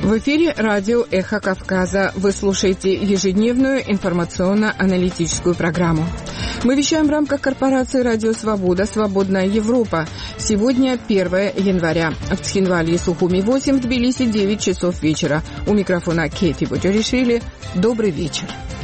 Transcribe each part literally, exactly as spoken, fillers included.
В эфире радио «Эхо Кавказа». Вы слушаете ежедневную информационно-аналитическую программу. Мы вещаем в рамках корпорации «Радио Свобода. Свободная Европа». Сегодня первое января. В Цхинвале и Сухуми восемь, в Тбилиси девять часов вечера. У микрофона Кэти Боджоришвили. Добрый вечер.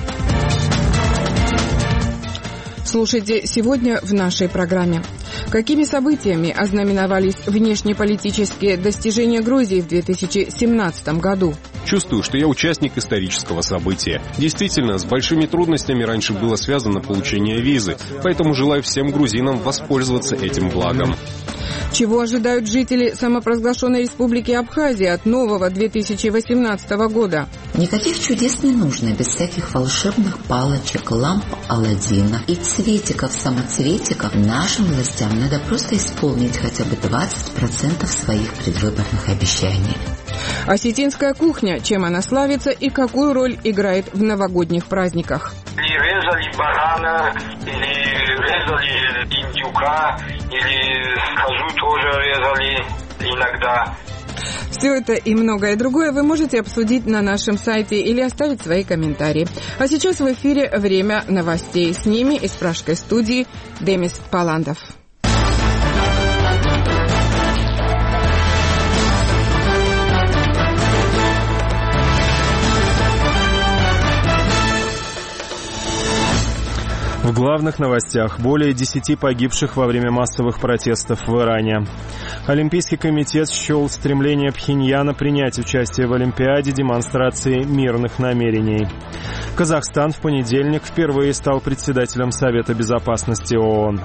Слушайте сегодня в нашей программе. Какими событиями ознаменовались внешнеполитические достижения Грузии в две тысячи семнадцатом году? Чувствую, что я участник исторического события. Действительно, с большими трудностями раньше было связано получение визы, поэтому желаю всем грузинам воспользоваться этим благом. Чего ожидают жители самопровозглашенной республики Абхазия от нового две тысячи восемнадцатого года? Никаких чудес не нужно, без всяких волшебных палочек, ламп Аладдина и цветиков-самоцветиков. Нашим властям надо просто исполнить хотя бы двадцать процентов своих предвыборных обещаний. Осетинская кухня. Чем она славится и какую роль играет в новогодних праздниках? Или резали барана, или резали индюка, или козу тоже резали иногда. Все это и многое другое вы можете обсудить на нашем сайте или оставить свои комментарии. А сейчас в эфире время новостей. С ними из пражской студии Демис Паландов. В главных новостях более десяти погибших во время массовых протестов в Иране. Олимпийский комитет счел стремление Пхеньяна принять участие в Олимпиаде демонстрацией мирных намерений. Казахстан в понедельник впервые стал председателем Совета безопасности ООН.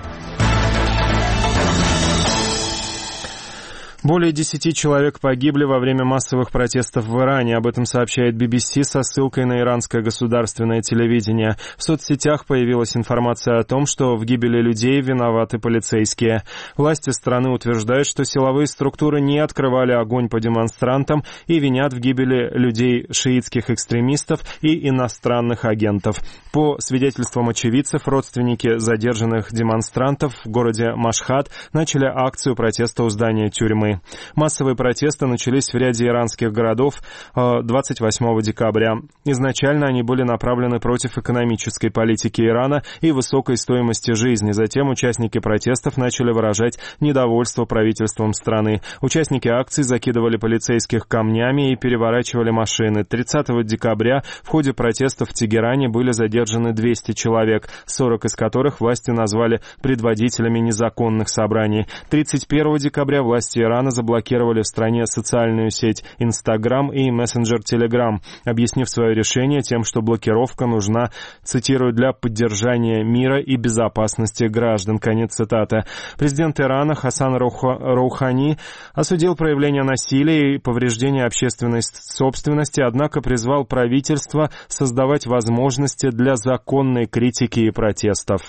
Более десяти человек погибли во время массовых протестов в Иране. Об этом сообщает би би си со ссылкой на иранское государственное телевидение. В соцсетях появилась информация о том, что в гибели людей виноваты полицейские. Власти страны утверждают, что силовые структуры не открывали огонь по демонстрантам и винят в гибели людей шиитских экстремистов и иностранных агентов. По свидетельствам очевидцев, родственники задержанных демонстрантов в городе Машхад начали акцию протеста у здания тюрьмы. Массовые протесты начались в ряде иранских городов двадцать восьмого декабря. Изначально они были направлены против экономической политики Ирана и высокой стоимости жизни. Затем участники протестов начали выражать недовольство правительством страны. Участники акций закидывали полицейских камнями и переворачивали машины. тридцатого декабря в ходе протестов в Тегеране были задержаны двести человек, сорок из которых власти назвали предводителями незаконных собраний. тридцать первого декабря власти Ирана заблокировали в стране социальную сеть Instagram и мессенджер Telegram, объяснив свое решение тем, что блокировка нужна, цитирую, для поддержания мира и безопасности граждан. Конец цитаты. Президент Ирана Хасан Роухани осудил проявление насилия и повреждения общественной собственности, однако призвал правительство создавать возможности для законной критики и протестов.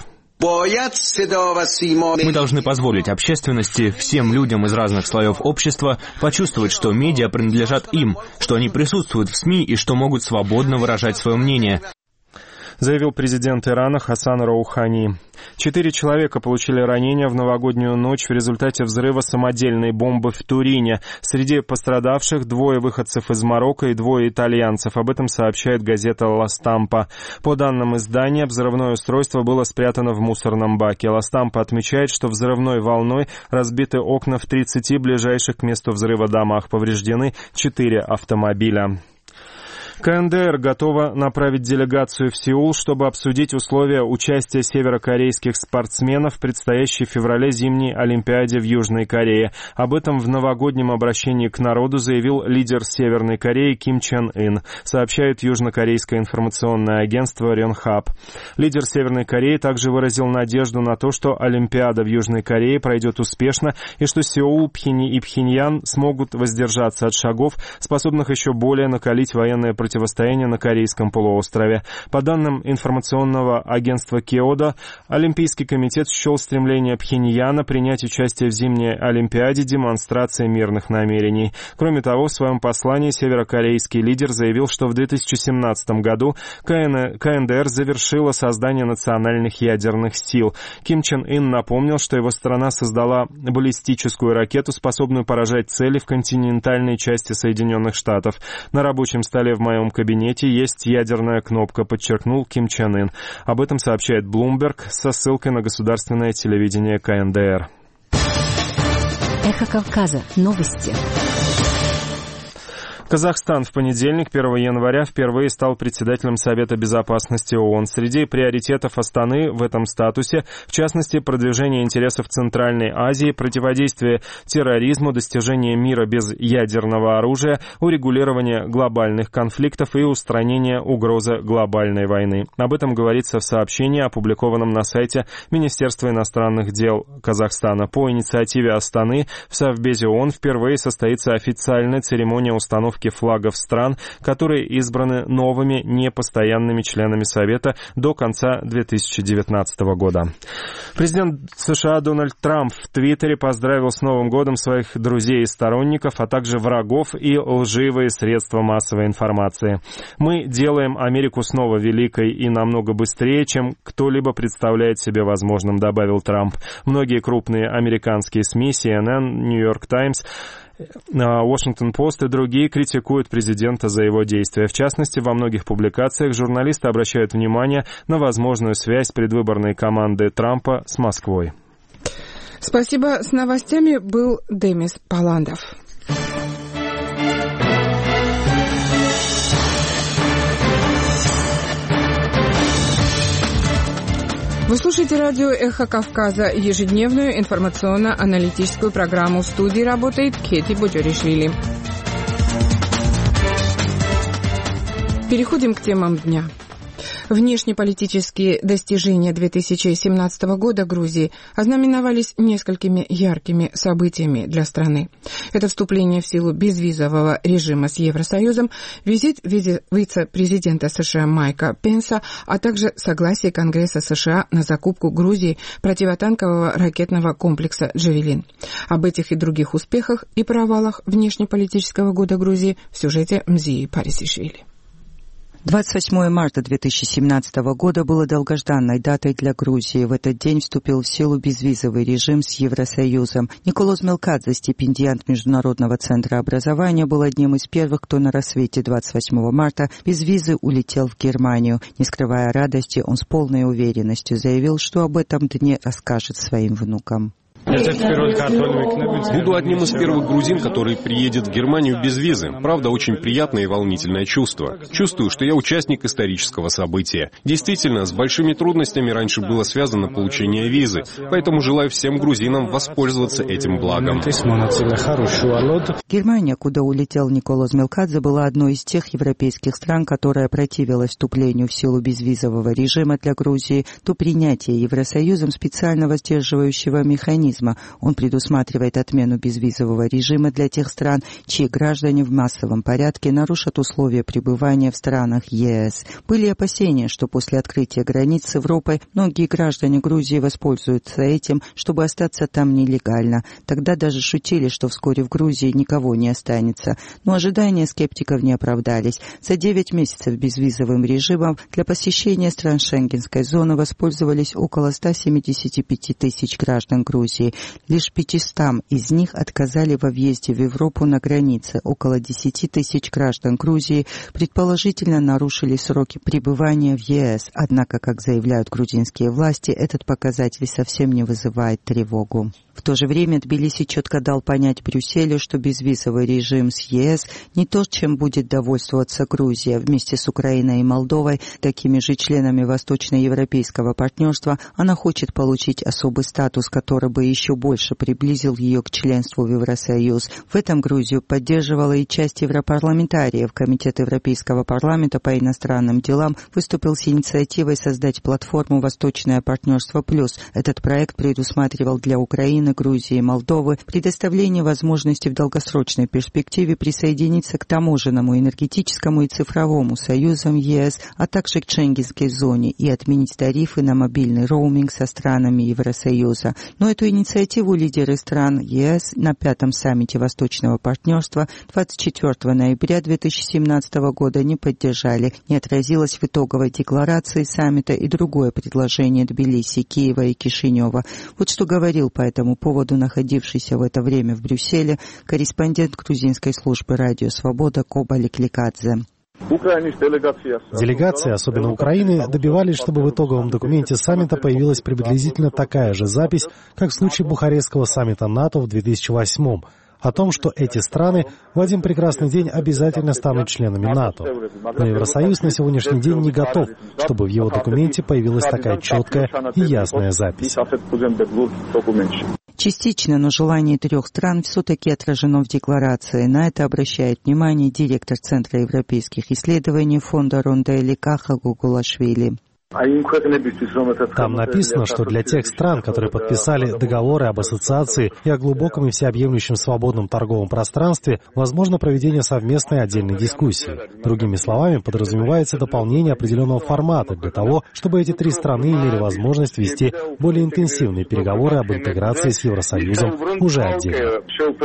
Мы должны позволить общественности, всем людям из разных слоев общества почувствовать, что медиа принадлежат им, что они присутствуют в СМИ и что могут свободно выражать свое мнение, заявил президент Ирана Хасан Роухани. Четыре человека получили ранения в новогоднюю ночь в результате взрыва самодельной бомбы в Турине. Среди пострадавших двое выходцев из Марокко и двое итальянцев. Об этом сообщает газета «Ла Стампа». По данным издания, взрывное устройство было спрятано в мусорном баке. «Ла Стампа» отмечает, что взрывной волной разбиты окна в тридцати ближайших к месту взрыва домах. Повреждены четыре автомобиля. ка эн дэ эр готова направить делегацию в Сеул, чтобы обсудить условия участия северокорейских спортсменов в предстоящей в феврале зимней Олимпиаде в Южной Корее. Об этом в новогоднем обращении к народу заявил лидер Северной Кореи Ким Чен Ын, сообщает южнокорейское информационное агентство Рёнхап. Лидер Северной Кореи также выразил надежду на то, что Олимпиада в Южной Корее пройдет успешно и что Сеул, Пхени и Пхеньян смогут воздержаться от шагов, способных еще более накалить военное противостояние противостояния на Корейском полуострове. По данным информационного агентства Киода, Олимпийский комитет счел стремление Пхеньяна принять участие в зимней Олимпиаде демонстрацией мирных намерений. Кроме того, в своем послании северокорейский лидер заявил, что в две тысячи семнадцатом году ка эн дэ эр завершила создание национальных ядерных сил. Ким Чен Ын напомнил, что его страна создала баллистическую ракету, способную поражать цели в континентальной части Соединенных Штатов. На рабочем столе в моем кабинете есть ядерная кнопка, подчеркнул Ким Чен Ын. Об этом сообщает Bloomberg со ссылкой на государственное телевидение ка эн дэ эр. Эхо Кавказа. Новости. Казахстан в понедельник, первого января, впервые стал председателем Совета Безопасности ООН. Среди приоритетов Астаны в этом статусе, в частности, продвижение интересов Центральной Азии, противодействие терроризму, достижение мира без ядерного оружия, урегулирование глобальных конфликтов и устранение угрозы глобальной войны. Об этом говорится в сообщении, опубликованном на сайте Министерства иностранных дел Казахстана. По инициативе Астаны в Совбезе ООН впервые состоится официальная церемония установки флагов стран, которые избраны новыми непостоянными членами Совета до конца две тысячи девятнадцатого года. Президент США Дональд Трамп в Твиттере поздравил с Новым годом своих друзей и сторонников, а также врагов и лживые средства массовой информации. «Мы делаем Америку снова великой и намного быстрее, чем кто-либо представляет себе возможным», добавил Трамп. Многие крупные американские СМИ, си эн эн, Нью-Йорк Таймс, Washington Post и другие критикуют президента за его действия. В частности, во многих публикациях журналисты обращают внимание на возможную связь предвыборной команды Трампа с Москвой. Спасибо. С новостями был Демис Паландов. Вы слушаете радио «Эхо Кавказа», ежедневную информационно-аналитическую программу. В студии работает Кети Боджоришвили. Переходим к темам дня. Внешнеполитические достижения две тысячи семнадцатого года Грузии ознаменовались несколькими яркими событиями для страны. Это вступление в силу безвизового режима с Евросоюзом, визит вице-президента США Майка Пенса, а также согласие Конгресса США на закупку Грузии противотанкового ракетного комплекса «Джавелин». Об этих и других успехах и провалах внешнеполитического года Грузии в сюжете Мзии Парисишвили. двадцать восьмого марта две тысячи семнадцатого года было долгожданной датой для Грузии. В этот день вступил в силу безвизовый режим с Евросоюзом. Николоз Мелкадзе, стипендиант Международного центра образования, был одним из первых, кто на рассвете двадцать восьмого марта без визы улетел в Германию. Не скрывая радости, он с полной уверенностью заявил, что об этом дне расскажет своим внукам. Буду одним из первых грузин, который приедет в Германию без визы. Правда, очень приятное и волнительное чувство. Чувствую, что я участник исторического события. Действительно, с большими трудностями раньше было связано получение визы, поэтому желаю всем грузинам воспользоваться этим благом. Германия, куда улетел Николоз Мелкадзе, была одной из тех европейских стран, которая противилась вступлению в силу безвизового режима для Грузии до принятия Евросоюзом специального сдерживающего механизма. Он предусматривает отмену безвизового режима для тех стран, чьи граждане в массовом порядке нарушат условия пребывания в странах е эс. Были опасения, что после открытия границ с Европой многие граждане Грузии воспользуются этим, чтобы остаться там нелегально. Тогда даже шутили, что вскоре в Грузии никого не останется. Но ожидания скептиков не оправдались. За девять месяцев безвизовым режимом для посещения стран Шенгенской зоны воспользовались около ста семидесяти пяти тысяч граждан Грузии. Лишь пятистам из них отказали во въезде в Европу на границе. Около десяти тысяч граждан Грузии предположительно нарушили сроки пребывания в е эс. Однако, как заявляют грузинские власти, этот показатель совсем не вызывает тревогу. В то же время Тбилиси четко дал понять Брюсселю, что безвизовый режим с е эс не то, чем будет довольствоваться Грузия. Вместе с Украиной и Молдовой, такими же членами восточноевропейского партнерства, она хочет получить особый статус, который бы еще больше приблизил ее к членству в Евросоюз. В этом Грузию поддерживала и часть европарламентариев. Комитет Европейского парламента по иностранным делам выступил с инициативой создать платформу «Восточное партнерство плюс». Этот проект предусматривал для Украины, Грузии и Молдовы предоставление возможности в долгосрочной перспективе присоединиться к таможенному, энергетическому и цифровому союзам ЕС, а также к Шенгенской зоне и отменить тарифы на мобильный роуминг со странами Евросоюза. Но эту инициативу лидеры стран ЕС на пятом саммите Восточного партнерства двадцать четвёртого ноября две тысячи семнадцатого года не поддержали. Не отразилось в итоговой декларации саммита и другое предложение Тбилиси, Киева и Кишинева. Вот что говорил по этому поводу находившийся в это время в Брюсселе корреспондент грузинской службы «Радио Свобода» Коба Лекликадзе. Делегации, особенно Украины, добивались, чтобы в итоговом документе саммита появилась приблизительно такая же запись, как в случае Бухарестского саммита НАТО в две тысячи восьмом, о том, что эти страны в один прекрасный день обязательно станут членами НАТО. Но Евросоюз на сегодняшний день не готов, чтобы в его документе появилась такая четкая и ясная запись. Частично, но желание трех стран все-таки отражено в декларации. На это обращает внимание директор Центра европейских исследований фонда Ронделли Каха Гугулашвили. Там написано, что для тех стран, которые подписали договоры об ассоциации и о глубоком и всеобъемлющем свободном торговом пространстве, возможно проведение совместной отдельной дискуссии. Другими словами, подразумевается дополнение определенного формата для того, чтобы эти три страны имели возможность вести более интенсивные переговоры об интеграции с Евросоюзом уже отдельно.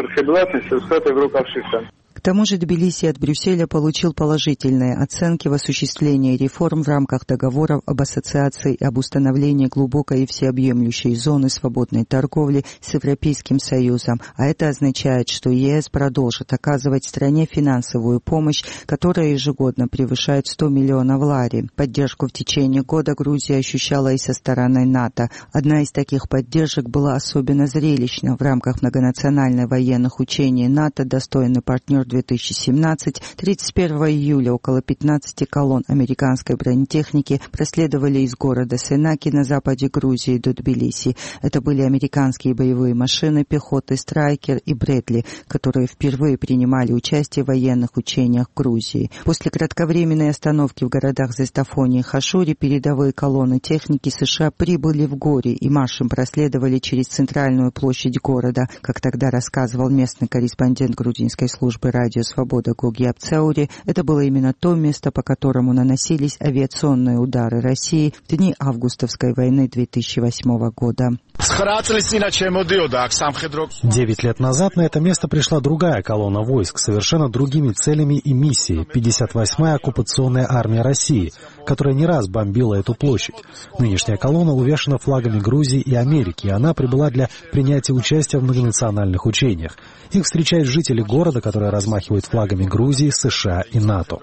К тому же Тбилиси от Брюсселя получил положительные оценки в осуществлении реформ в рамках договоров об ассоциации и об установлении глубокой и всеобъемлющей зоны свободной торговли с Европейским Союзом. А это означает, что ЕС продолжит оказывать стране финансовую помощь, которая ежегодно превышает сто миллионов лари. Поддержку в течение года Грузия ощущала и со стороны НАТО. Одна из таких поддержек была особенно зрелищна. В рамках многонациональных военных учений НАТО «Достойный партнер две тысячи семнадцать» тридцать первого июля около пятнадцати колонн американской бронетехники проследовали из города Сенаки на западе Грузии до Тбилиси. Это были американские боевые машины пехоты «Страйкер» и «Брэдли», которые впервые принимали участие в военных учениях Грузии. После кратковременной остановки в городах Зестафоне и Хашуре передовые колонны техники США прибыли в Гори и маршем проследовали через центральную площадь города. Как тогда рассказывал местный корреспондент грузинской службы «Радио Свобода» Гуги Апцаури, это было именно то место, по которому наносились авиационные удары России в дни августовской войны две тысячи восьмого года. Девять лет назад на это место пришла другая колонна войск с совершенно другими целями и миссией — пятьдесят восьмая оккупационная армия России, которая не раз бомбила эту площадь. Нынешняя колонна увешана флагами Грузии и Америки, и она прибыла для принятия участия в многонациональных учениях. Их встречают жители города, которые размахивают флагами Грузии, США и НАТО.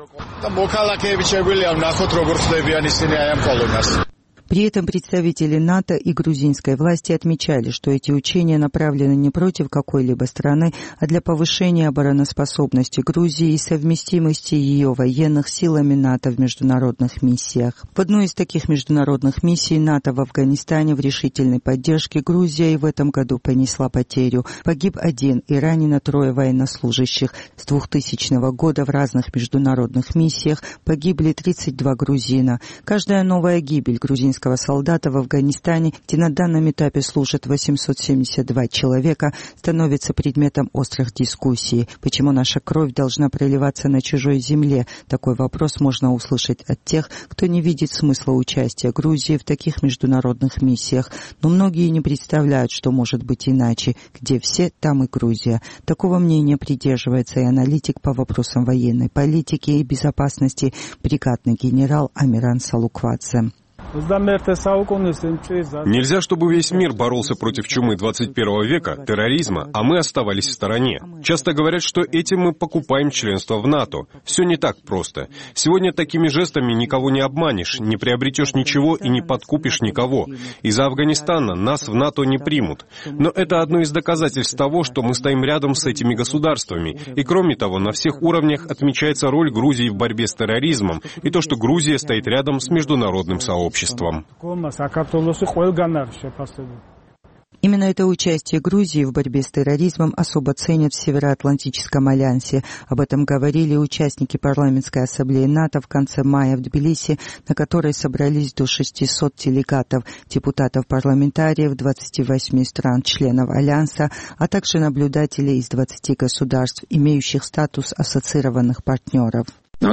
При этом представители НАТО и грузинской власти отмечали, что эти учения направлены не против какой-либо страны, а для повышения обороноспособности Грузии и совместимости ее военных силами НАТО в международных миссиях. В одной из таких международных миссий НАТО в Афганистане в решительной поддержке Грузия и в этом году понесла потерю. Погиб один и ранено трое военнослужащих. С двухтысячного года в разных международных миссиях погибли тридцать два грузина. Каждая новая гибель грузинского солдата в Афганистане, где на данном этапе служат восемьсот семьдесят два человека, становится предметом острых дискуссий. Почему наша кровь должна проливаться на чужой земле? Такой вопрос можно услышать от тех, кто не видит смысла участия Грузии в таких международных миссиях. Но многие не представляют, что может быть иначе. Где все, там и Грузия. Такого мнения придерживается и аналитик по вопросам военной политики и безопасности, бригадный генерал Амиран Салуквадзе. Нельзя, чтобы весь мир боролся против чумы двадцать первого века, терроризма, а мы оставались в стороне. Часто говорят, что этим мы покупаем членство в НАТО. Все не так просто. Сегодня такими жестами никого не обманешь, не приобретешь ничего и не подкупишь никого. Из-за Афганистана нас в НАТО не примут. Но это одно из доказательств того, что мы стоим рядом с этими государствами. И кроме того, на всех уровнях отмечается роль Грузии в борьбе с терроризмом и то, что Грузия стоит рядом с международным сообществом. Именно это участие Грузии в борьбе с терроризмом особо ценят в Североатлантическом альянсе. Об этом говорили участники парламентской ассамблеи НАТО в конце мая в Тбилиси, на которой собрались до шестисот делегатов, депутатов-парламентариев двадцати восьми стран-членов альянса, а также наблюдателей из двадцати государств, имеющих статус ассоциированных партнеров. В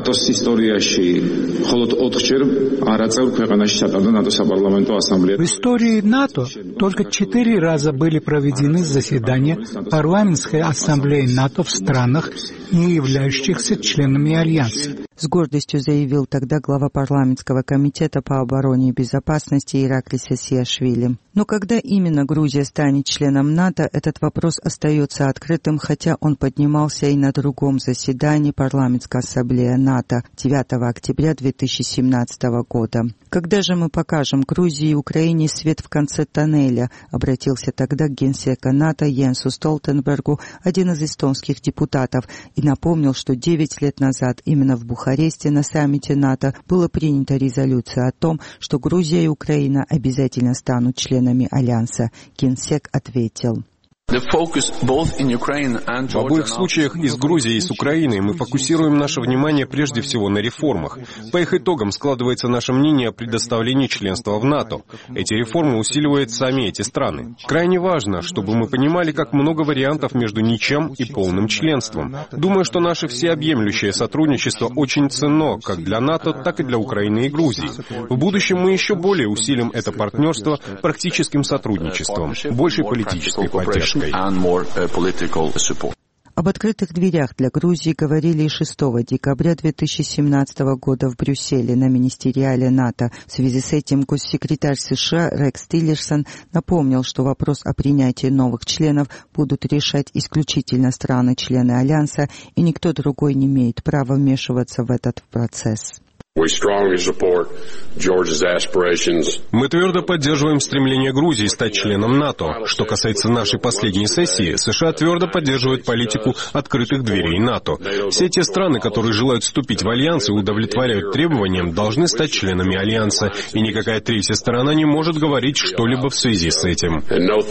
истории НАТО только четыре раза были проведены заседания парламентской ассамблеи НАТО в странах, не являющихся членами Альянса. С гордостью заявил тогда глава парламентского комитета по обороне и безопасности Ираклий Сасиашвили. Но когда именно Грузия станет членом НАТО, этот вопрос остается открытым, хотя он поднимался и на другом заседании парламентской ассамблеи НАТО девятого октября две тысячи семнадцатого года. «Когда же мы покажем Грузии и Украине свет в конце тоннеля?» обратился тогда к генсека НАТО Йенсу Столтенбергу один из эстонских депутатов и напомнил, что девять лет назад именно в Бухаресте на саммите НАТО было принято резолюция о том, что Грузия и Украина обязательно станут членами Альянса. Генсек ответил: В обоих случаях и с Грузией, и с Украиной мы фокусируем наше внимание прежде всего на реформах. По их итогам складывается наше мнение о предоставлении членства в НАТО. Эти реформы усиливают сами эти страны. Крайне важно, чтобы мы понимали, как много вариантов между ничем и полным членством. Думаю, что наше всеобъемлющее сотрудничество очень ценно как для НАТО, так и для Украины и Грузии. В будущем мы еще более усилим это партнерство практическим сотрудничеством, большей политической поддержкой. Об открытых дверях для Грузии говорили и шестого декабря две тысячи семнадцатого года в Брюсселе на министериале НАТО. В связи с этим госсекретарь США Рекс Тиллерсон напомнил, что вопрос о принятии новых членов будут решать исключительно страны-члены Альянса, и никто другой не имеет права вмешиваться в этот процесс. Мы твердо поддерживаем стремление Грузии стать членом НАТО. Что касается нашей последней сессии, США твердо поддерживают политику открытых дверей НАТО. Все те страны, которые желают вступить в Альянс и удовлетворяют требованиям, должны стать членами Альянса, и никакая третья сторона не может говорить что-либо в связи с этим.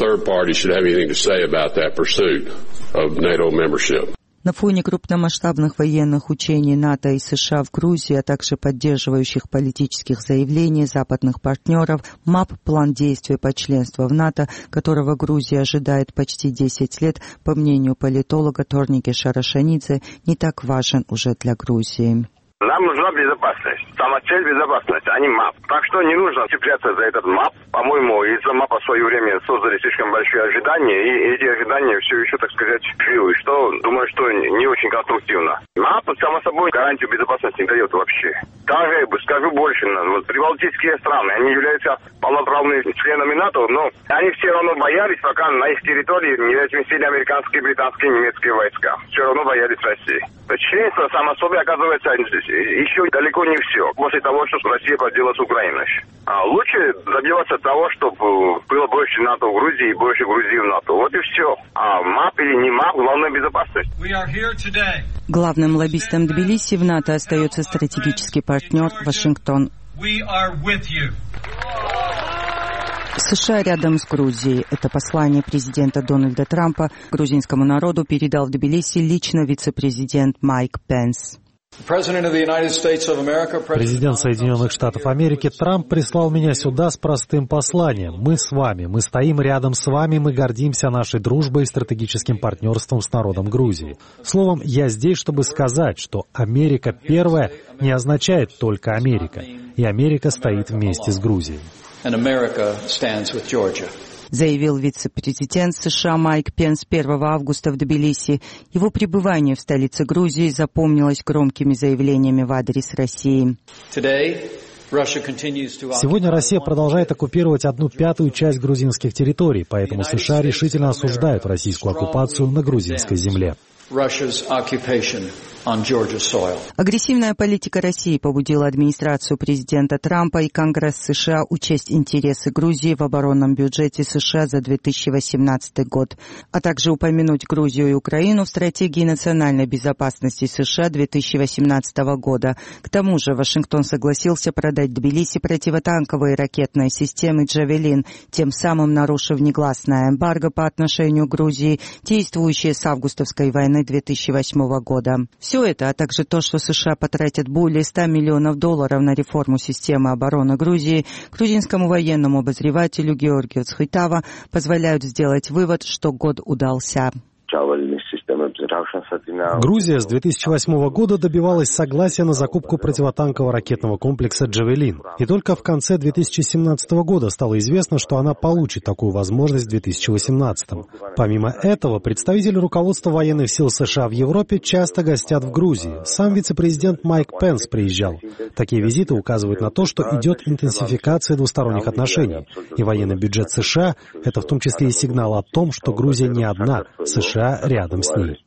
На фоне крупномасштабных военных учений НАТО и США в Грузии, а также поддерживающих политических заявлений западных партнеров, МАП, план действий по членству в НАТО, которого Грузия ожидает почти десять лет, по мнению политолога Торники Шарашанидзе, не так важен уже для Грузии. Нам нужна безопасность. Сама цель — безопасность, а не МАП. Так что не нужно цепляться за этот МАП. По-моему, из-за МАПа в свое время создали слишком большие ожидания, и эти ожидания все еще, так сказать, живы, что, думаю, что не очень конструктивно. МАП, само собой, гарантию безопасности не дает вообще. Даже, скажу больше, вот прибалтийские страны, они являются полноправными членами НАТО, но они все равно боялись, пока на их территории не разместили американские, британские, немецкие войска. Все равно боялись России. Членство, само собой, оказывается, еще далеко не все. После того, что Россия поделала с Украиной. А лучше добиваться того, чтобы было больше НАТО в Грузии и больше Грузии в НАТО. Вот и все. А МАП или не МАП, главное безопасность. Главным лоббистом Тбилиси в НАТО остается стратегический партнер Вашингтон. США рядом с Грузией. Это послание президента Дональда Трампа грузинскому народу передал в Тбилиси лично вице-президент Майк Пенс. Президент Соединенных Штатов Америки Трамп прислал меня сюда с простым посланием. Мы с вами, мы стоим рядом с вами, мы гордимся нашей дружбой и стратегическим партнерством с народом Грузии. Словом, я здесь, чтобы сказать, что Америка первая не означает только Америка. И Америка стоит вместе с Грузией. Заявил вице-президент США Майк Пенс первого августа в Тбилиси. Его пребывание в столице Грузии запомнилось громкими заявлениями в адрес России. Сегодня Россия продолжает оккупировать одну пятую часть грузинских территорий, поэтому США решительно осуждают российскую оккупацию на грузинской земле. Агрессивная политика России побудила администрацию президента Трампа и Конгресс США учесть интересы Грузии в оборонном бюджете США за две тысячи восемнадцатый год, а также упомянуть Грузию и Украину в стратегии национальной безопасности США две тысячи восемнадцатого года. К тому же Вашингтон согласился продать Тбилиси противотанковые ракетные системы «Джавелин», тем самым нарушив негласное эмбарго по отношению к Грузии, действующее с августовской войны две тысячи восьмого года. Все это, а также то, что США потратят более ста миллионов долларов на реформу системы обороны Грузии, грузинскому военному обозревателю Георгию Цхойтава позволяют сделать вывод, что год удался. Грузия с две тысячи восьмого года добивалась согласия на закупку противотанкового ракетного комплекса «Джавелин». И только в конце две тысячи семнадцатого года стало известно, что она получит такую возможность в две тысячи восемнадцатом. Помимо этого, представители руководства военных сил США в Европе часто гостят в Грузии. Сам вице-президент Майк Пенс приезжал. Такие визиты указывают на то, что идет интенсификация двусторонних отношений. И военный бюджет США – это в том числе и сигнал о том, что Грузия не одна, США рядом с ней.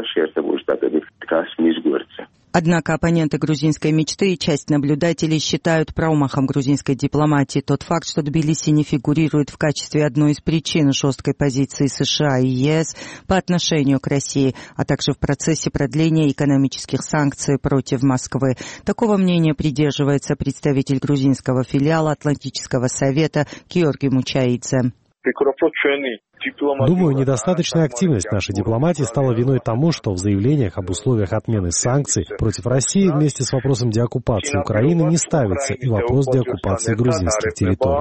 Однако оппоненты грузинской мечты и часть наблюдателей считают промахом грузинской дипломатии тот факт, что Тбилиси не фигурирует в качестве одной из причин жесткой позиции США и ЕС по отношению к России, а также в процессе продления экономических санкций против Москвы. Такого мнения придерживается представитель грузинского филиала Атлантического совета Георгий Мучаидзе. Думаю, недостаточная активность нашей дипломатии стала виной тому, что в заявлениях об условиях отмены санкций против России вместе с вопросом деоккупации Украины не ставится и вопрос деоккупации грузинских территорий.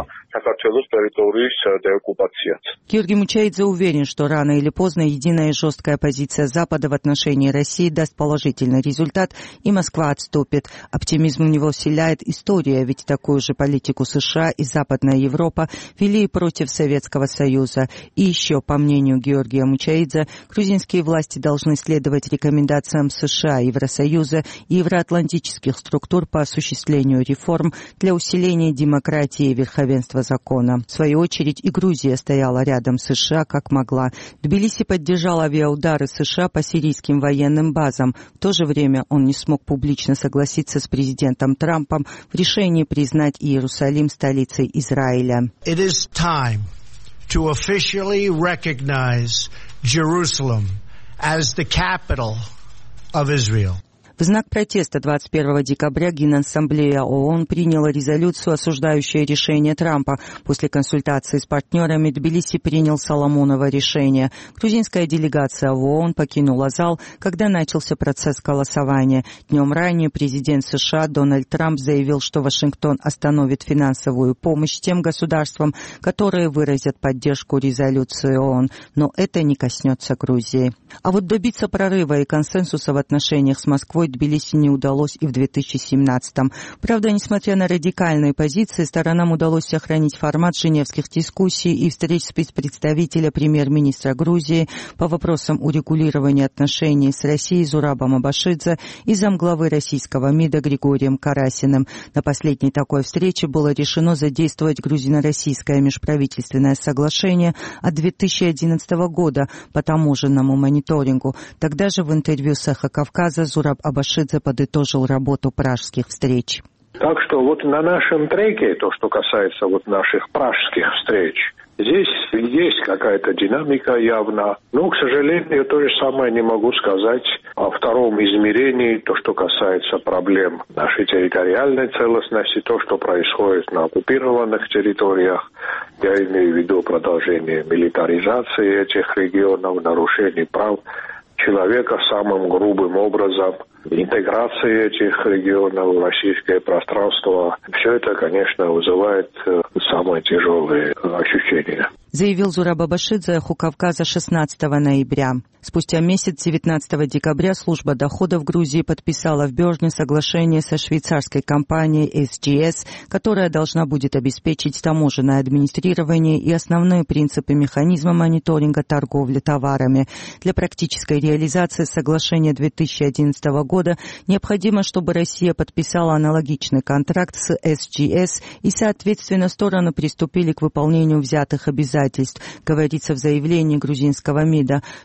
Георгий Мучаидзе уверен, что рано или поздно единая и жесткая позиция Запада в отношении России даст положительный результат, и Москва отступит. Оптимизм у него вселяет история, ведь такую же политику США и Западная Европа вели против Советского Союза. И еще, по мнению Георгия Мучаидзе, грузинские власти должны следовать рекомендациям США, Евросоюза и евроатлантических структур по осуществлению реформ для усиления демократии и верховенства закона. В свою очередь, и Грузия стояла рядом с США как могла. Тбилиси поддержал авиаудары США по сирийским военным базам. В то же время он не смог публично согласиться с президентом Трампом в решении признать Иерусалим столицей Израиля. It is time to officially recognize Jerusalem as the capital of Israel. В знак протеста двадцать первого декабря Генассамблея ООН приняла резолюцию, осуждающую решение Трампа. После консультации с партнерами Тбилиси принял Соломоново решение. Грузинская делегация в ООН покинула зал, когда начался процесс голосования. Днем ранее президент США Дональд Трамп заявил, что Вашингтон остановит финансовую помощь тем государствам, которые выразят поддержку резолюции ООН. Но это не коснется Грузии. А вот добиться прорыва и консенсуса в отношениях с Москвой Тбилиси не удалось и в две тысячи семнадцатом. Правда, несмотря на радикальные позиции, сторонам удалось сохранить формат женевских дискуссий и встреч спецпредставителя премьер-министра Грузии по вопросам урегулирования отношений с Россией Зурабом Абашидзе и замглавы российского МИДа Григорием Карасиным. На последней такой встрече было решено задействовать грузино-российское межправительственное соглашение от две тысячи одиннадцатого года по таможенному мониторингу. Тогда же в интервью с «Эхо Кавказа» Зураб Абашидзе подытожил работу пражских встреч. Так что вот на нашем треке, то, что касается вот наших пражских встреч, здесь есть какая-то динамика явно. Но, к сожалению, то же самое не могу сказать о втором измерении, то, что касается проблем нашей территориальной целостности, то, что происходит на оккупированных территориях. Я имею в виду продолжение милитаризации этих регионов, нарушений прав человека самым грубым образом, интеграции этих регионов в российское пространство. Все это, конечно, вызывает самые тяжелые ощущения. Заявил Зураб Абашидзе «Эху Кавказа» шестнадцатого ноября. Спустя месяц, девятнадцатого декабря, служба доходов Грузии подписала в Берне соглашение со швейцарской компанией эс джи эс, которая должна будет обеспечить таможенное администрирование и основные принципы механизма мониторинга торговли товарами. Для практической реализации соглашения две тысячи одиннадцатого года необходимо, чтобы Россия подписала аналогичный контракт с эс джи эс и, соответственно, стороны приступили к выполнению взятых обязательств, говорится в заявлении грузинского МИДа. Но во внешнем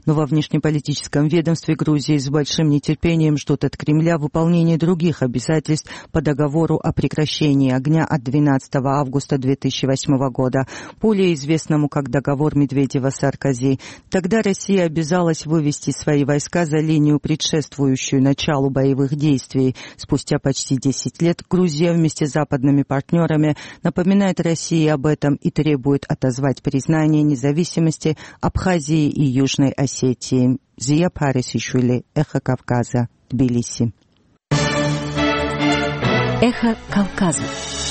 внешнеполитическом ведомстве Грузии с большим нетерпением ждут от Кремля выполнения других обязательств по договору о прекращении огня от двенадцатого августа две тысячи восьмого года, более известному как договор Медведева-Саркози. Тогда Россия обязалась вывести свои войска за линию, предшествующую началу боевых действий. Спустя почти десять лет Грузия вместе с западными партнерами напоминает России об этом и требует отозвать признание независимости Абхазии и Южной Осетии. Зия Парисишвили, Эхо Кавказа, Тбилиси. Эхо Кавказа.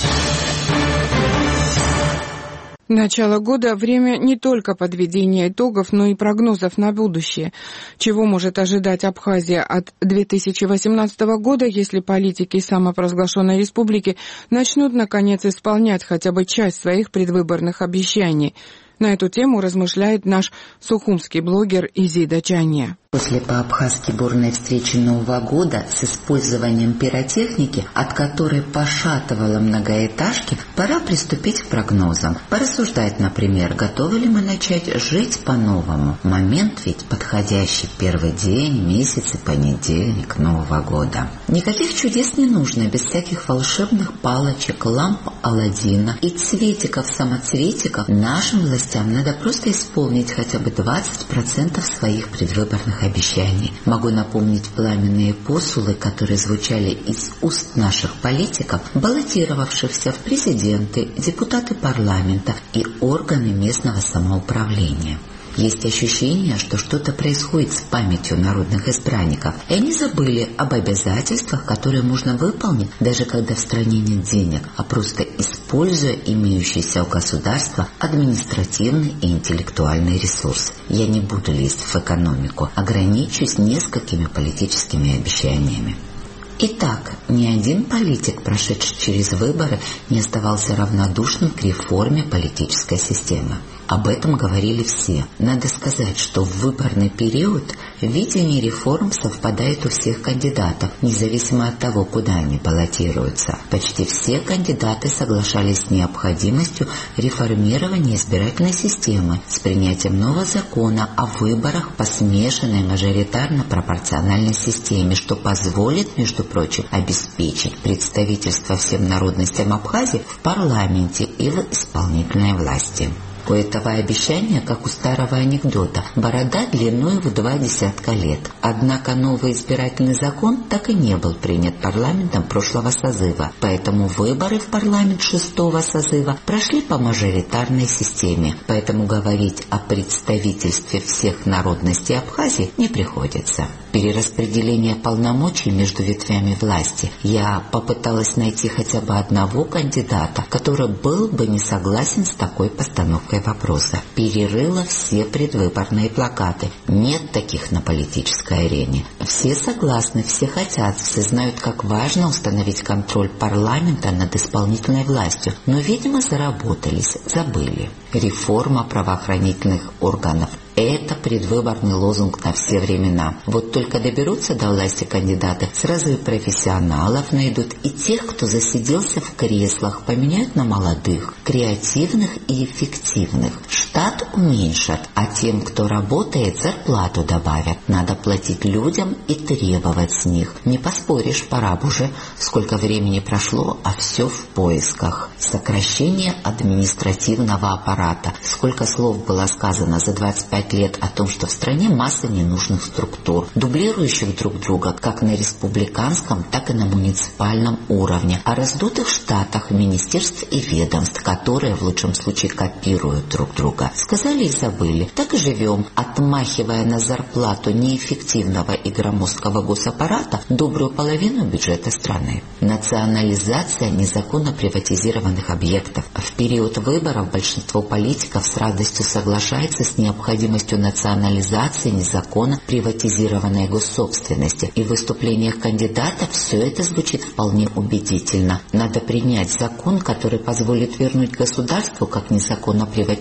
Начало года – время не только подведения итогов, но и прогнозов на будущее. Чего может ожидать Абхазия от две тысячи восемнадцатого года, если политики самопровозглашенной республики начнут, наконец, исполнять хотя бы часть своих предвыборных обещаний? На эту тему размышляет наш сухумский блогер Изида Чания. После по-абхазски бурной встречи Нового года с использованием пиротехники, от которой пошатывало многоэтажки, пора приступить к прогнозам. Порассуждать, например, готовы ли мы начать жить по-новому. Момент ведь подходящий: первый день, месяц и понедельник Нового года. Никаких чудес не нужно, без всяких волшебных палочек, ламп Аладдина и цветиков-самоцветиков. Нашим властям надо просто исполнить хотя бы двадцать процентов своих предвыборных обещаний. Могу напомнить пламенные посулы, которые звучали из уст наших политиков, баллотировавшихся в президенты, депутаты парламента и органы местного самоуправления. Есть ощущение, что что-то происходит с памятью народных избранников, и они забыли об обязательствах, которые можно выполнить, даже когда в стране нет денег, а просто используя имеющийся у государства административный и интеллектуальный ресурс. Я не буду лезть в экономику, ограничусь несколькими политическими обещаниями. Итак, ни один политик, прошедший через выборы, не оставался равнодушным к реформе политической системы. Об этом говорили все. Надо сказать, что в выборный период видение реформ совпадает у всех кандидатов, независимо от того, куда они баллотируются. Почти все кандидаты соглашались с необходимостью реформирования избирательной системы с принятием нового закона о выборах по смешанной мажоритарно-пропорциональной системе, что позволит, между прочим, обеспечить представительство всем народностям Абхазии в парламенте и в исполнительной власти. У этого обещания, как у старого анекдота, борода длиной в два десятка лет. Однако новый избирательный закон так и не был принят парламентом прошлого созыва, поэтому выборы в парламент шестого созыва прошли по мажоритарной системе, поэтому говорить о представительстве всех народностей Абхазии не приходится. Перераспределение полномочий между ветвями власти. Я попыталась найти хотя бы одного кандидата, который был бы не согласен с такой постановкой вопроса. Перерыла все предвыборные плакаты. Нет таких на политической арене. Все согласны, все хотят, все знают, как важно установить контроль парламента над исполнительной властью, но, видимо, заработались, забыли. Реформа правоохранительных органов. Это предвыборный лозунг на все времена. Вот только доберутся до власти кандидаты, сразу и профессионалов найдут, и тех, кто засиделся в креслах, поменяют на молодых, креативных и эффективных. Штат уменьшат, а тем, кто работает, зарплату добавят. Надо платить людям и требовать с них. Не поспоришь, пора бы уже. Сколько времени прошло, а все в поисках. Сокращение административного аппарата. Сколько слов было сказано за двадцать пять лет о том, что в стране масса ненужных структур, дублирующих друг друга как на республиканском, так и на муниципальном уровне, о раздутых штатах министерств и ведомств, которые в лучшем случае копируют друг друга. Сказали и забыли. Так и живем, отмахивая на зарплату неэффективного и громоздкого госаппарата добрую половину бюджета страны. Национализация незаконно приватизированных объектов. В период выборов большинство политиков с радостью соглашается с необходимостью национализации незаконно приватизированной госсобственности. И в выступлениях кандидатов все это звучит вполне убедительно. Надо принять закон, который позволит вернуть государству как незаконно приватизированным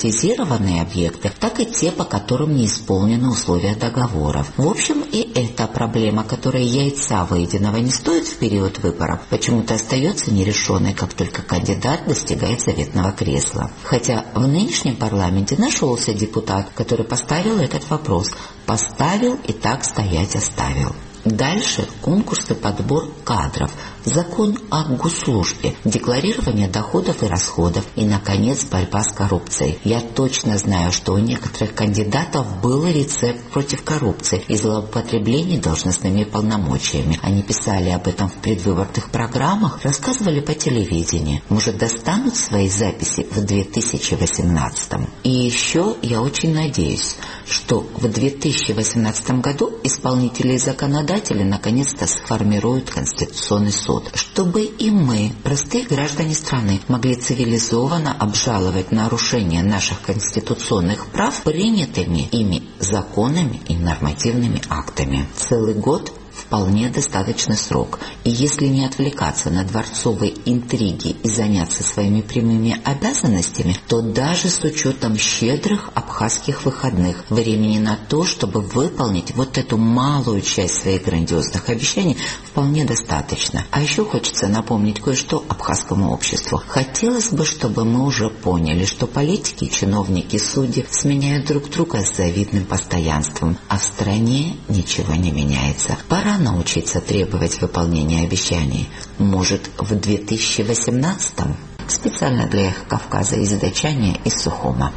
зарегистрированные объекты, так и те, по которым не исполнены условия договоров. В общем, и эта проблема, которая яйца выеденного не стоит в период выборов, почему-то остается нерешенной, как только кандидат достигает заветного кресла. Хотя в нынешнем парламенте нашелся депутат, который поставил этот вопрос. Поставил и так стоять оставил. Дальше конкурс и подбор кадров, закон о госслужбе, декларирование доходов и расходов и, наконец, борьба с коррупцией. Я точно знаю, что у некоторых кандидатов был рецепт против коррупции и злоупотреблений должностными полномочиями. Они писали об этом в предвыборных программах, рассказывали по телевидению. Может, достанут свои записи в две тысячи восемнадцатом. И еще я очень надеюсь, что в две тысячи восемнадцатом году исполнители и законодатели наконец-то сформируют Конституционный суд, чтобы и мы, простые граждане страны, могли цивилизованно обжаловать нарушения наших конституционных прав принятыми ими законами и нормативными актами. Целый год вполне достаточный срок, и если не отвлекаться на дворцовые интриги и заняться своими прямыми обязанностями, то даже с учетом щедрых абхазских выходных времени на то, чтобы выполнить вот эту малую часть своих грандиозных обещаний, вполне достаточно. А еще хочется напомнить кое-что абхазскому обществу. Хотелось бы, чтобы мы уже поняли, что политики, чиновники, судьи сменяют друг друга с завидным постоянством, а в стране ничего не меняется. Пора научиться требовать выполнения обещаний. Может, в две тысячи восемнадцатом? Специально для Эхо Кавказа из Дачания из Сухума.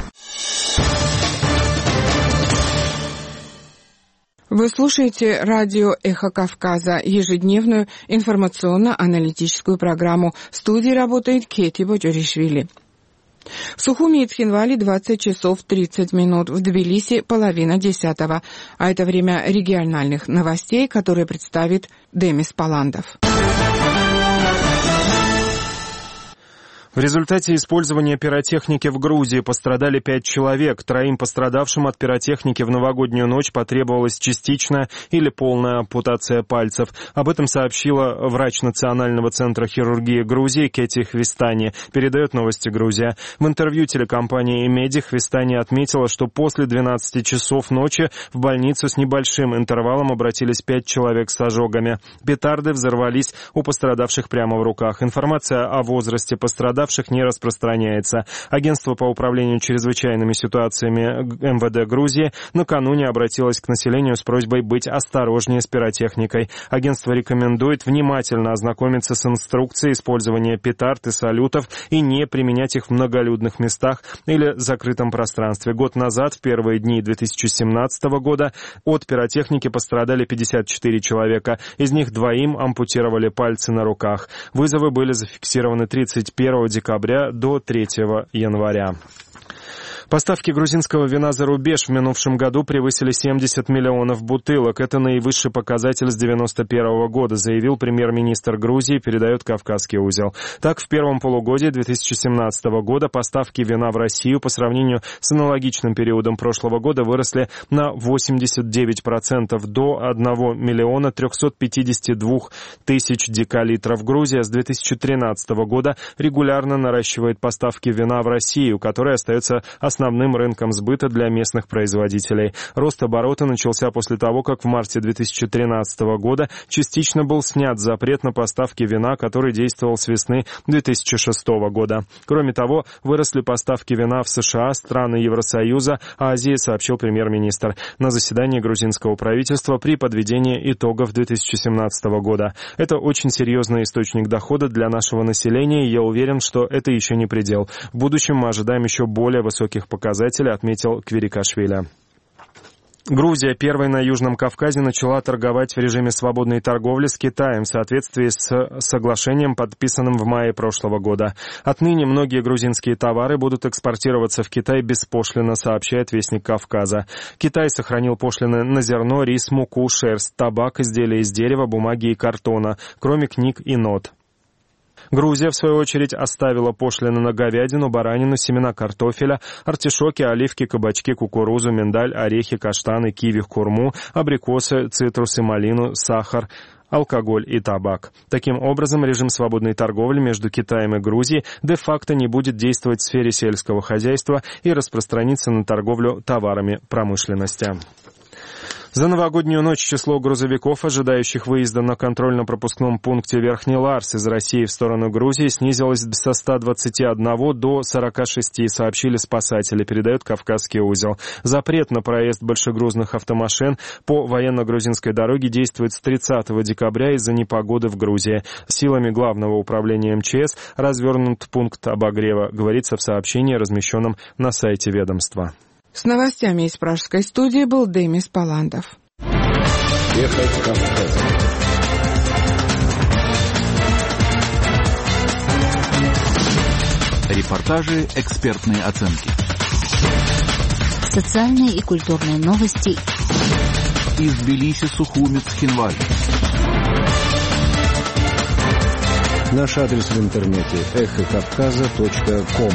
Вы слушаете радио «Эхо Кавказа», ежедневную информационно-аналитическую программу. В студии работает Кети Бодюришвили. В Сухуми и Цхинвале двадцать часов тридцать минут, в Тбилиси половина десятого. А это время региональных новостей, которые представит Демис Паландов. В результате использования пиротехники в Грузии пострадали пять человек. Троим пострадавшим от пиротехники в новогоднюю ночь потребовалась частичная или полная ампутация пальцев. Об этом сообщила врач Национального центра хирургии Грузии Кети Хвистани, передает новости Грузия. В интервью телекомпании «Меди» Хвистани отметила, что после двенадцати часов ночи в больницу с небольшим интервалом обратились пять человек с ожогами. Петарды взорвались у пострадавших прямо в руках. Информация о возрасте пострадавших не распространяется. Агентство по управлению чрезвычайными ситуациями эм вэ дэ Грузии накануне обратилось к населению с просьбой быть осторожнее с пиротехникой. Агентство рекомендует внимательно ознакомиться с инструкцией использования петард и салютов и не применять их в многолюдных местах или закрытом пространстве. Год назад, в первые дни две тысячи семнадцатого года, от пиротехники пострадали пятьдесят четыре человека. Из них двоим ампутировали пальцы на руках. Вызовы были зафиксированы тридцать первого декабря до третьего января. Поставки грузинского вина за рубеж в минувшем году превысили семьдесят миллионов бутылок. Это наивысший показатель с девяносто первого года, заявил премьер-министр Грузии, передает Кавказский узел. Так, в первом полугодии две тысячи семнадцатого года поставки вина в Россию по сравнению с аналогичным периодом прошлого года выросли на восемьдесят девять процентов до одного миллиона трехсот пятидесяти двух тысяч декалитров. Грузия с две тысячи тринадцатого года регулярно наращивает поставки вина в Россию, которая остается основным основным рынком сбыта для местных производителей. Рост оборота начался после того, как в марте две тысячи тринадцатого года частично был снят запрет на поставки вина, который действовал с весны две тысячи шестого года. Кроме того, выросли поставки вина в США, страны Евросоюза, Азии, сообщил премьер-министр на заседании грузинского правительства при подведении итогов две тысячи семнадцатого года. Это очень серьезный источник дохода для нашего населения, и я уверен, что это еще не предел. В будущем мы ожидаем еще более высоких показатели, отметил Квирикашвили. Грузия первой на Южном Кавказе начала торговать в режиме свободной торговли с Китаем в соответствии с соглашением, подписанным в мае прошлого года. Отныне многие грузинские товары будут экспортироваться в Китай беспошлино, сообщает Вестник Кавказа. Китай сохранил пошлины на зерно, рис, муку, шерсть, табак, изделия из дерева, бумаги и картона, кроме книг и нот. Грузия, в свою очередь, оставила пошлины на говядину, баранину, семена картофеля, артишоки, оливки, кабачки, кукурузу, миндаль, орехи, каштаны, киви, хурму, абрикосы, цитрусы, малину, сахар, алкоголь и табак. Таким образом, режим свободной торговли между Китаем и Грузией де-факто не будет действовать в сфере сельского хозяйства и распространиться на торговлю товарами промышленности. За новогоднюю ночь число грузовиков, ожидающих выезда на контрольно-пропускном пункте Верхний Ларс из России в сторону Грузии, снизилось со ста двадцати одного до сорока шести, сообщили спасатели, передает Кавказский узел. Запрет на проезд большегрузных автомашин по военно-грузинской дороге действует с тридцатого декабря из-за непогоды в Грузии. Силами Главного управления эм че эс развернут пункт обогрева, говорится в сообщении, размещенном на сайте ведомства. С новостями из пражской студии был Демис Паландов. Ехать Кавказом. Репортажи, экспертные оценки. Социальные и культурные новости. Из Тбилиси, Сухуми, Цхинвали. Наш адрес в интернете эхо кавказа точка ком.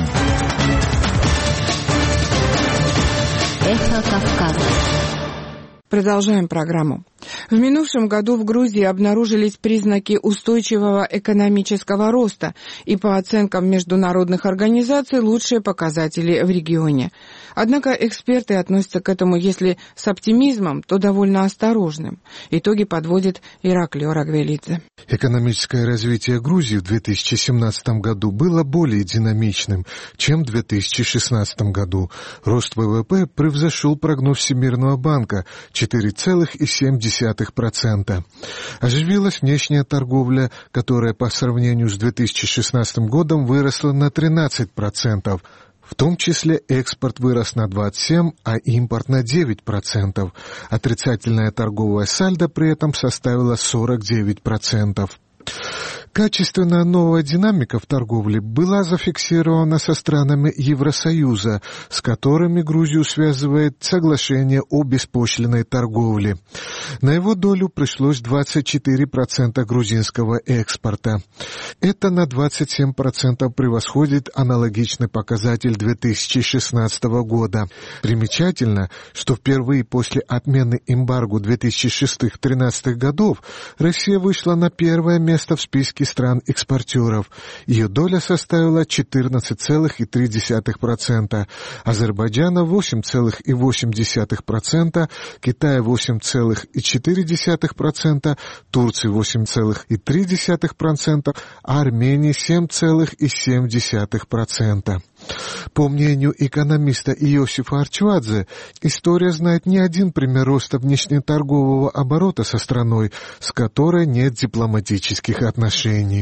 Эхо Кавказа. Продолжаем программу. В минувшем году в Грузии обнаружились признаки устойчивого экономического роста и, по оценкам международных организаций, лучшие показатели в регионе. Однако эксперты относятся к этому, если с оптимизмом, то довольно осторожным. Итоги подводит Ираклий Орагвелидзе. Экономическое развитие Грузии в две тысячи семнадцатом году было более динамичным, чем в две тысячи шестнадцатом году. Рост вэ вэ пэ превзошел прогноз Всемирного банка – четыре целых семь десятых процента. Оживилась внешняя торговля, которая по сравнению с две тысячи шестнадцатым годом выросла на тринадцать процентов. В том числе экспорт вырос на двадцать семь процентов, а импорт на девять процентов. Отрицательная торговая сальдо при этом составила сорок девять процентов. Качественная новая динамика в торговле была зафиксирована со странами Евросоюза, с которыми Грузию связывает соглашение о беспошлинной торговле. На его долю пришлось двадцать четыре процента грузинского экспорта. Это на двадцать семь процентов превосходит аналогичный показатель две тысячи шестнадцатого года. Примечательно, что впервые после отмены эмбарго две тысячи шестого-тринадцатого годов Россия вышла на первое место в списке стран-экспортеров. Ее доля составила четырнадцать целых три десятых процента, Азербайджана восемь целых восемь десятых процента, Китая восемь целых четыре десятых процента, Турции восемь целых три десятых процента, а Армении семь целых семь десятых процента. По мнению экономиста Иосифа Арчвадзе, история знает не один пример роста внешнеторгового оборота со страной, с которой нет дипломатических отношений.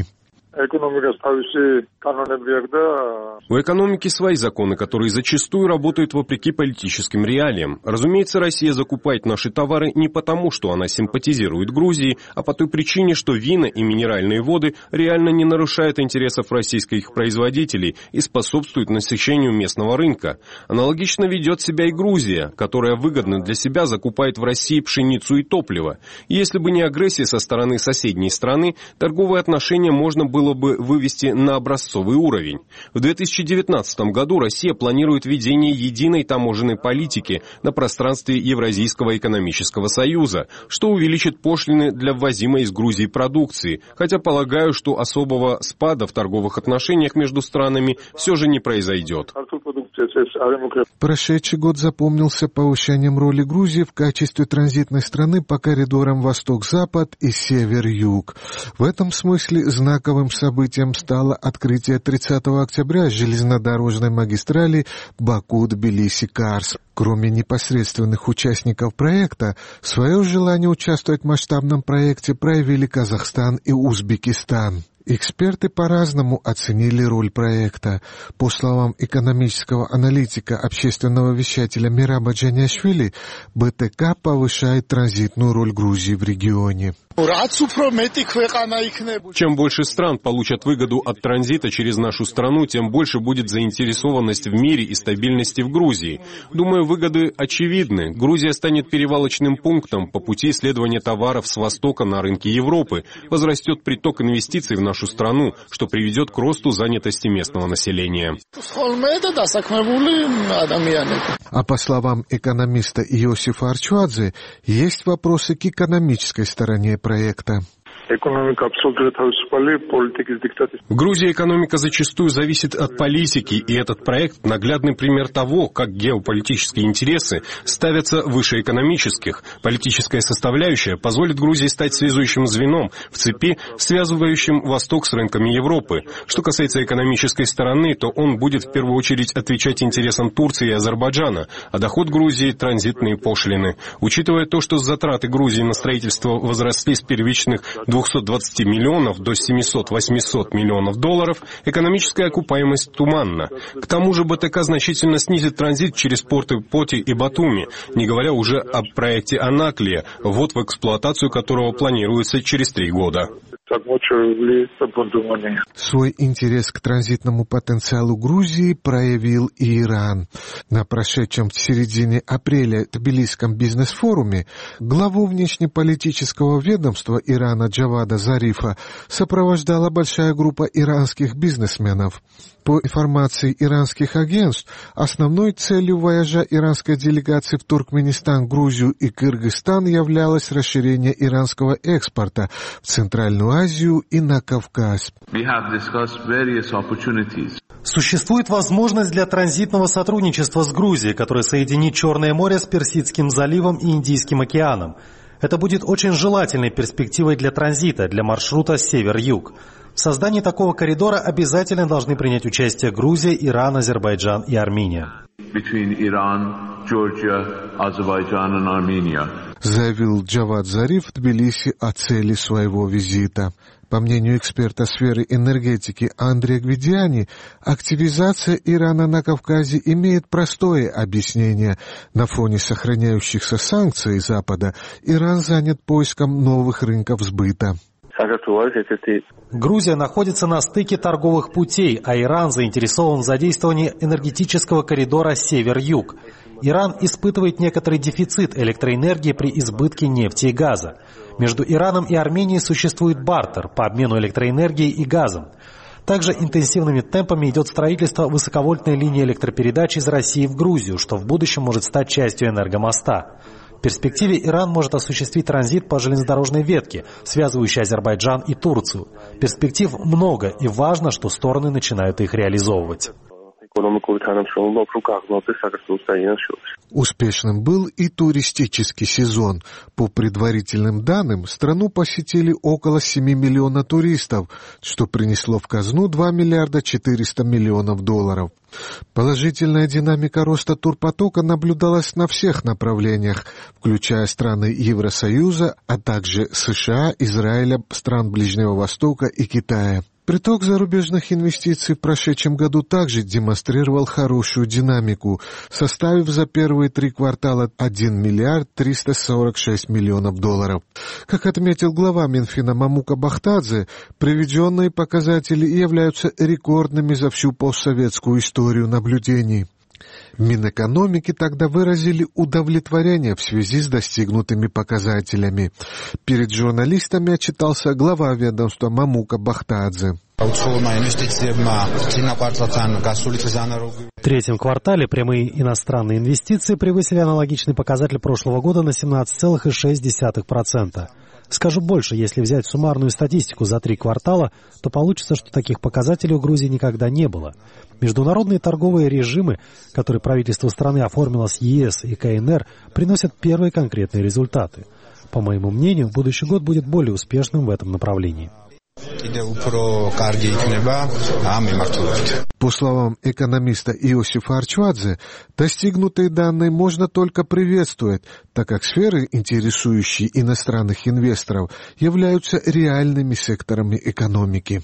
У экономики свои законы, которые зачастую работают вопреки политическим реалиям. Разумеется, Россия закупает наши товары не потому, что она симпатизирует Грузии, а по той причине, что вина и минеральные воды реально не нарушают интересов российских производителей и способствуют насыщению местного рынка. Аналогично ведет себя и Грузия, которая выгодно для себя закупает в России пшеницу и топливо. Если бы не агрессия со стороны соседней страны, торговые отношения можно было бы вывести на образцовый уровень. В две тысячи девятнадцатом году Россия планирует введение единой таможенной политики на пространстве Евразийского экономического союза, что увеличит пошлины для ввозимой из Грузии продукции, хотя полагаю, что особого спада в торговых отношениях между странами все же не произойдет. Прошедший год запомнился повышением роли Грузии в качестве транзитной страны по коридорам Восток-Запад и Север-Юг. В этом смысле знаковым событием стало открытие тридцатого октября железнодорожной магистрали Баку-Тбилиси-Карс. Кроме непосредственных участников проекта, свое желание участвовать в масштабном проекте проявили Казахстан и Узбекистан. Эксперты по-разному оценили роль проекта. По словам экономического аналитика, общественного вещателя Мираба Джаняшвили, бэ тэ ка повышает транзитную роль Грузии в регионе. Чем больше стран получат выгоду от транзита через нашу страну, тем больше будет заинтересованность в мире и стабильности в Грузии. Думаю, выгоды очевидны. Грузия станет перевалочным пунктом по пути исследования товаров с востока на рынки Европы. Возрастет приток инвестиций в нашу страну, что приведет к росту занятости местного населения. А по словам экономиста Иосифа Арчвадзе, есть вопросы к экономической стороне проекта. В Грузии экономика зачастую зависит от политики, и этот проект – наглядный пример того, как геополитические интересы ставятся выше экономических. Политическая составляющая позволит Грузии стать связующим звеном в цепи, связывающим Восток с рынками Европы. Что касается экономической стороны, то он будет в первую очередь отвечать интересам Турции и Азербайджана, а доход Грузии – транзитные пошлины. Учитывая то, что затраты Грузии на строительство возросли с первичных двухсот двадцати миллионов до семисот-восьмисот миллионов долларов, экономическая окупаемость туманна. К тому же БТК значительно снизит транзит через порты Поти и Батуми, не говоря уже о проекте Анаклия, ввод в эксплуатацию которого планируется через три года. Свой интерес к транзитному потенциалу Грузии проявил и Иран. На прошедшем в середине апреля Тбилисском бизнес-форуме главу внешнеполитического ведомства Ирана Джавада Зарифа сопровождала большая группа иранских бизнесменов. По информации иранских агентств, основной целью вояжа иранской делегации в Туркменистан, Грузию и Кыргызстан являлось расширение иранского экспорта в Центральную Азию и на Кавказ. Существует возможность для транзитного сотрудничества с Грузией, которая соединит Черное море с Персидским заливом и Индийским океаном. Это будет очень желательной перспективой для транзита, для маршрута север-юг. В создании такого коридора обязательно должны принять участие Грузия, Иран, Азербайджан и Армения. Заявил Джавад Зариф в Тбилиси о цели своего визита. По мнению эксперта сферы энергетики Андрея Гвидиани, активизация Ирана на Кавказе имеет простое объяснение. На фоне сохраняющихся санкций Запада Иран занят поиском новых рынков сбыта. Грузия находится на стыке торговых путей, а Иран заинтересован в задействовании энергетического коридора север-юг. Иран испытывает некоторый дефицит электроэнергии при избытке нефти и газа. Между Ираном и Арменией существует бартер по обмену электроэнергией и газом. Также интенсивными темпами идет строительство высоковольтной линии электропередач из России в Грузию, что в будущем может стать частью энергомоста. В перспективе Иран может осуществить транзит по железнодорожной ветке, связывающей Азербайджан и Турцию. Перспектив много, и важно, что стороны начинают их реализовывать. Успешным был и туристический сезон. По предварительным данным, страну посетили около семи миллионов туристов, что принесло в казну два миллиарда четыреста миллионов долларов. Положительная динамика роста турпотока наблюдалась на всех направлениях, включая страны Евросоюза, а также США, Израиля, стран Ближнего Востока и Китая. Приток зарубежных инвестиций в прошедшем году также демонстрировал хорошую динамику, составив за первые три квартала один миллиард триста сорок шесть миллионов долларов. Как отметил глава Минфина Мамука Бахтадзе, приведенные показатели являются рекордными за всю постсоветскую историю наблюдений. Минэкономики тогда выразили удовлетворение в связи с достигнутыми показателями. Перед журналистами отчитался глава ведомства Мамука Бахтадзе. В третьем квартале прямые иностранные инвестиции превысили аналогичный показатель прошлого года на семнадцать целых шесть десятых процента. Скажу больше, если взять суммарную статистику за три квартала, то получится, что таких показателей у Грузии никогда не было. Международные торговые режимы, которые правительство страны оформило с ЕС и КНР, приносят первые конкретные результаты. По моему мнению, будущий год будет более успешным в этом направлении. По словам экономиста Иосифа Арчвадзе, достигнутые данные можно только приветствовать, так как сферы, интересующие иностранных инвесторов, являются реальными секторами экономики.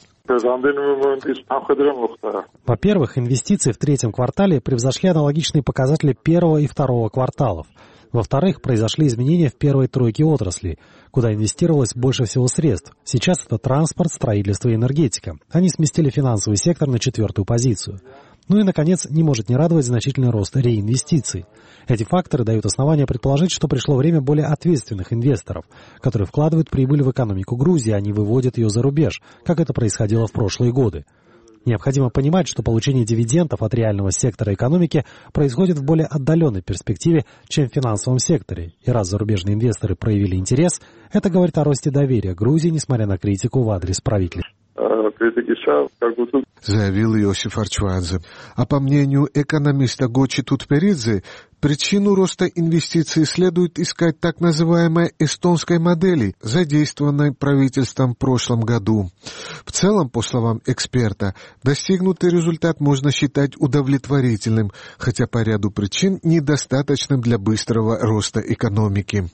Во-первых, инвестиции в третьем квартале превзошли аналогичные показатели первого и второго кварталов. Во-вторых, произошли изменения в первой тройке отраслей, куда инвестировалось больше всего средств. Сейчас это транспорт, строительство и энергетика. Они сместили финансовый сектор на четвертую позицию. Ну и, наконец, не может не радовать значительный рост реинвестиций. Эти факторы дают основания предположить, что пришло время более ответственных инвесторов, которые вкладывают прибыль в экономику Грузии, а не выводят ее за рубеж, как это происходило в прошлые годы. Необходимо понимать, что получение дивидендов от реального сектора экономики происходит в более отдаленной перспективе, чем в финансовом секторе. И раз зарубежные инвесторы проявили интерес, это говорит о росте доверия Грузии, несмотря на критику в адрес правительства. Заявил Иосиф Арчвадзе. А по мнению экономиста Гочи Тутперидзе, причину роста инвестиций следует искать так называемой эстонской модели, задействованной правительством в прошлом году. В целом, по словам эксперта, достигнутый результат можно считать удовлетворительным, хотя по ряду причин недостаточным для быстрого роста экономики.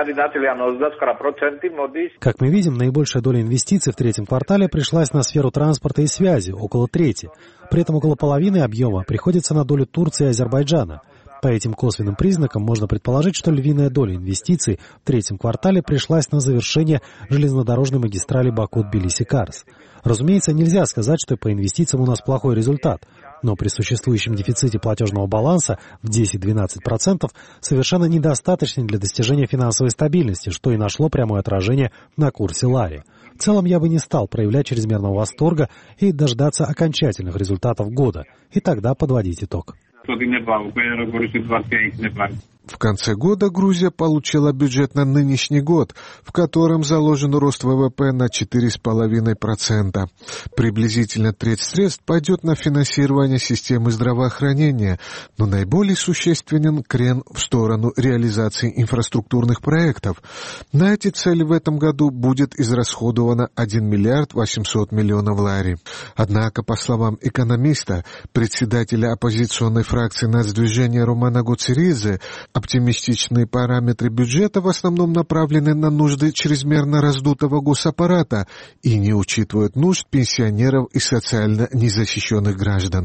Как мы видим, наибольшая доля инвестиций в третьем квартале пришлась на сферу транспорта и связи, около трети. При этом около половины объема приходится на долю Турции и Азербайджана. По этим косвенным признакам можно предположить, что львиная доля инвестиций в третьем квартале пришлась на завершение железнодорожной магистрали Баку-Тбилиси-Карс. Разумеется, нельзя сказать, что по инвестициям у нас плохой результат, но при существующем дефиците платежного баланса в десять-двенадцать процентов совершенно недостаточно для достижения финансовой стабильности, что и нашло прямое отражение на курсе лари. В целом я бы не стал проявлять чрезмерного восторга и дождаться окончательных результатов года, и тогда подводить итог. В конце года Грузия получила бюджет на нынешний год, в котором заложен рост ВВП на четыре целых пять десятых процента. Приблизительно треть средств пойдет на финансирование системы здравоохранения, но наиболее существенен крен в сторону реализации инфраструктурных проектов. На эти цели в этом году будет израсходовано один миллиард восемьсот миллионов лари. Однако, по словам экономиста, председателя оппозиционной фракции нацдвижения Романа Гоцеридзе, оптимистичные параметры бюджета в основном направлены на нужды чрезмерно раздутого госаппарата и не учитывают нужд пенсионеров и социально незащищенных граждан.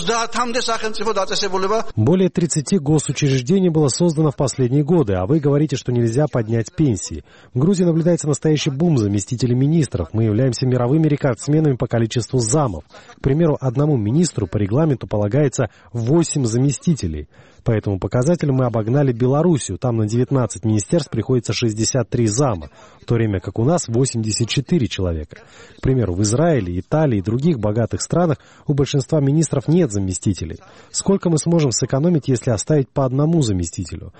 Более тридцати госучреждений было создано в последние годы, а вы говорите, что нельзя поднять пенсии. В Грузии наблюдается настоящий бум заместителей министров. Мы являемся мировыми рекордсменами по количеству замов. К примеру, одному министру по регламенту полагается восемь заместителей. По этому показателю мы обогнали Белоруссию. Там на девятнадцать министерств приходится шестьдесят три зама, в то время как у нас восемьдесят четыре человека. К примеру, в Израиле, Италии и других богатых странах у большинства министров нет заместителей. Сколько мы сможем сэкономить, если оставить по одному заместителю?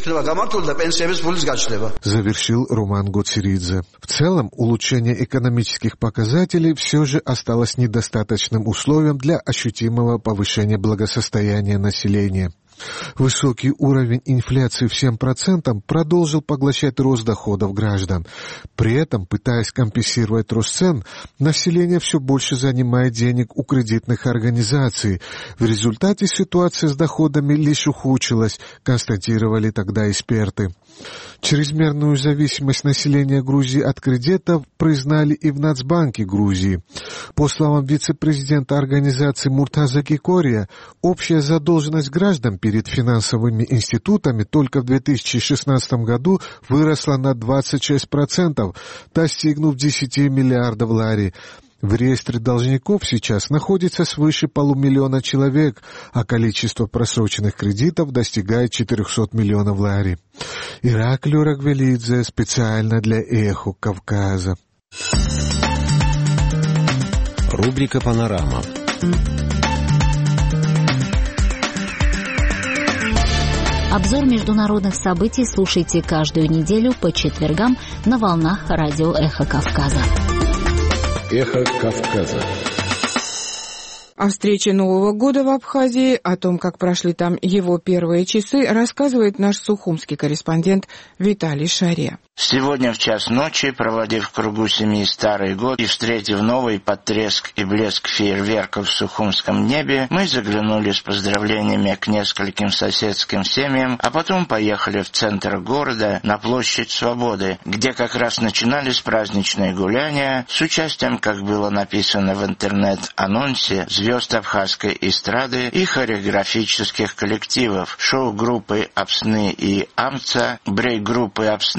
Завершил Роман Гоцеридзе. В целом, улучшение экономических показателей все же осталось недостаточным условием для ощутимого повышения благосостояния населения. Высокий уровень инфляции в семь процентов продолжил поглощать рост доходов граждан. При этом, пытаясь компенсировать рост цен, население все больше занимает денег у кредитных организаций. В результате ситуация с доходами лишь ухудшилась, констатировали тогда эксперты. Чрезмерную зависимость населения Грузии от кредитов признали и в Нацбанке Грузии. По словам вице-президента организации Муртаза Кикория, общая задолженность граждан перед финансовыми институтами только в две тысячи шестнадцатом году выросла на двадцать шесть процентов, достигнув десяти миллиардов лари. В реестре должников сейчас находится свыше полумиллиона человек, а количество просроченных кредитов достигает четырехсот миллионов лари. Ираклио Рагвелидзе специально для «Эхо Кавказа». Рубрика «Панорама». Обзор международных событий слушайте каждую неделю по четвергам на волнах радио «Эхо Кавказа». «Эхо Кавказа». О встрече Нового года в Абхазии, о том, как прошли там его первые часы, рассказывает наш сухумский корреспондент Виталий Шаре. Сегодня в час ночи, проводив в кругу семьи Старый год и встретив новый под треск и блеск фейерверков в сухумском небе, мы заглянули с поздравлениями к нескольким соседским семьям, а потом поехали в центр города, на площадь Свободы, где как раз начинались праздничные гуляния с участием, как было написано в интернет-анонсе, звезд абхазской эстрады и хореографических коллективов, шоу-группы «Апсны» и «Амца», брейк-группы «Апсны»,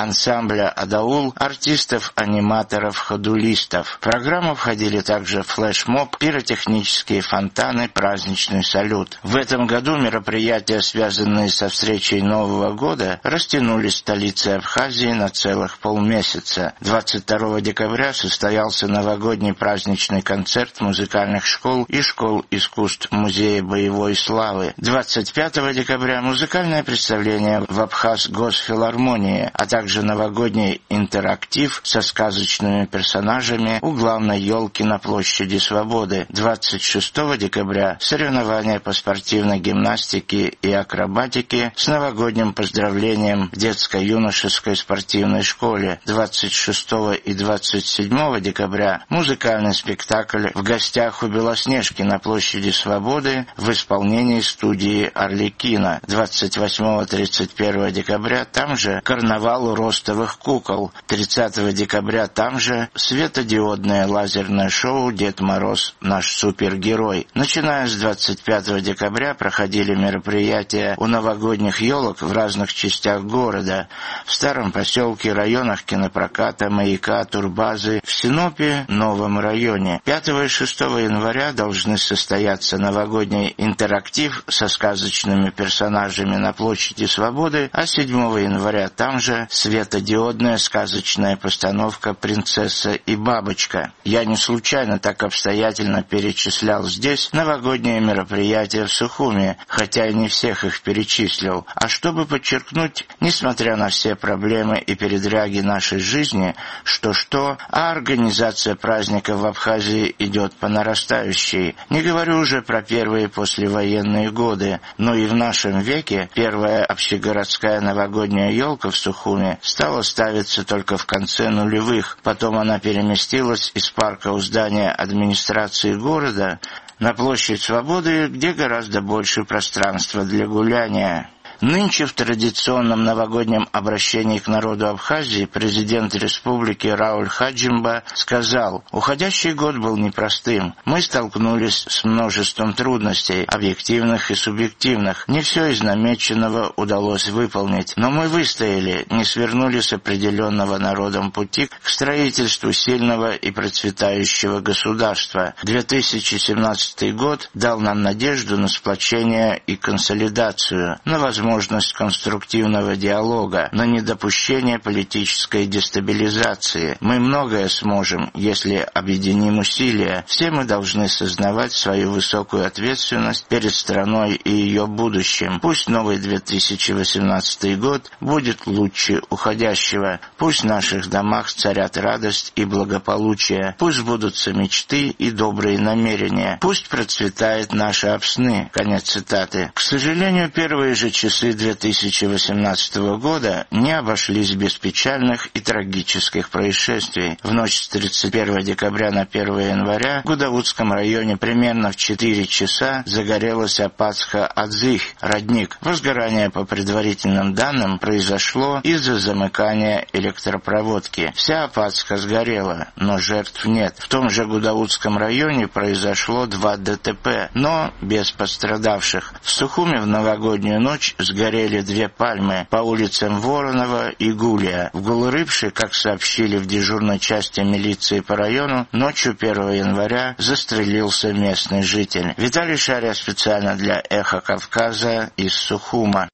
ансамбля «Адаул», артистов-аниматоров, ходулистов. В программу входили также флешмоб, пиротехнические фонтаны, праздничный салют. В этом году мероприятия, связанные со встречей Нового года, растянулись в столице Абхазии на целых полмесяца. двадцать второго декабря состоялся новогодний праздничный концерт музыкальных школ и школ искусств Музея боевой славы. двадцать пятого декабря музыкальное представление в Абхаз-Госфилармонии, а также новогодний интерактив со сказочными персонажами у главной елки на площади Свободы. двадцать шестого декабря соревнования по спортивной гимнастике и акробатике с новогодним поздравлением в детско-юношеской спортивной школе. двадцать шестого и двадцать седьмого декабря музыкальный спектакль «В гостях у Белоснежки» на площади Свободы в исполнении студии «Арлекино». двадцать восьмого — тридцать первого декабря там же карнавал ростовых кукол. тридцатого декабря там же светодиодное лазерное шоу «Дед Мороз. Наш супергерой». Начиная с двадцать пятого декабря проходили мероприятия у новогодних елок в разных частях города. В Старом поселке, районах кинопроката, Маяка, Турбазы, в Синопе, Новом районе. пятого и шестого января должны состояться новогодний интерактив со сказочными персонажами на площади Свободы, а седьмого января там же светодиодная сказочная постановка «Принцесса и бабочка». Я не случайно так обстоятельно перечислял здесь новогодние мероприятия в Сухуми, хотя и не всех их перечислил, а чтобы подчеркнуть, несмотря на все проблемы и передряги нашей жизни, что-что, а организация праздника в Абхазии идет по нарастающей. Не говорю уже про первые послевоенные годы, но и в нашем веке первая общегородская новогодняя елка в Сухуми стала ставиться только в конце нулевых. Потом она переместилась из парка у здания администрации города на площадь Свободы, где гораздо больше пространства для гуляния. Нынче в традиционном новогоднем обращении к народу Абхазии президент республики Рауль Хаджимба сказал: «Уходящий год был непростым. Мы столкнулись с множеством трудностей, объективных и субъективных. Не все из намеченного удалось выполнить, но мы выстояли, не свернули с определенного народом пути к строительству сильного и процветающего государства. две тысячи семнадцатый год дал нам надежду на сплочение и консолидацию, на возможность возможность конструктивного диалога, на недопущение политической дестабилизации. Мы многое сможем, если объединим усилия. Все мы должны сознавать свою высокую ответственность перед страной и ее будущим. Пусть новый две тысячи восемнадцатый год будет лучше уходящего. Пусть в наших домах царят радость и благополучие. Пусть сбудутся мечты и добрые намерения. Пусть процветает наши апсны». Конец цитаты. К сожалению, первые же часы две тысячи восемнадцатого года не обошлись без печальных и трагических происшествий. В ночь с тридцать первого декабря на первое января в Гудаутском районе примерно в четыре часа загорелась Апацха-Адзых, родник. Возгорание, по предварительным данным, произошло из-за замыкания электропроводки. Вся Апацха сгорела, но жертв нет. В том же Гудаутском районе произошло два ДТП, но без пострадавших. В Сухуми в новогоднюю ночь сгорели две пальмы по улицам Воронова и Гулия. В Гулрыбше, как сообщили в дежурной части милиции по району, ночью первого января застрелился местный житель. Виталий Шария специально для «Эхо Кавказа» из Сухума.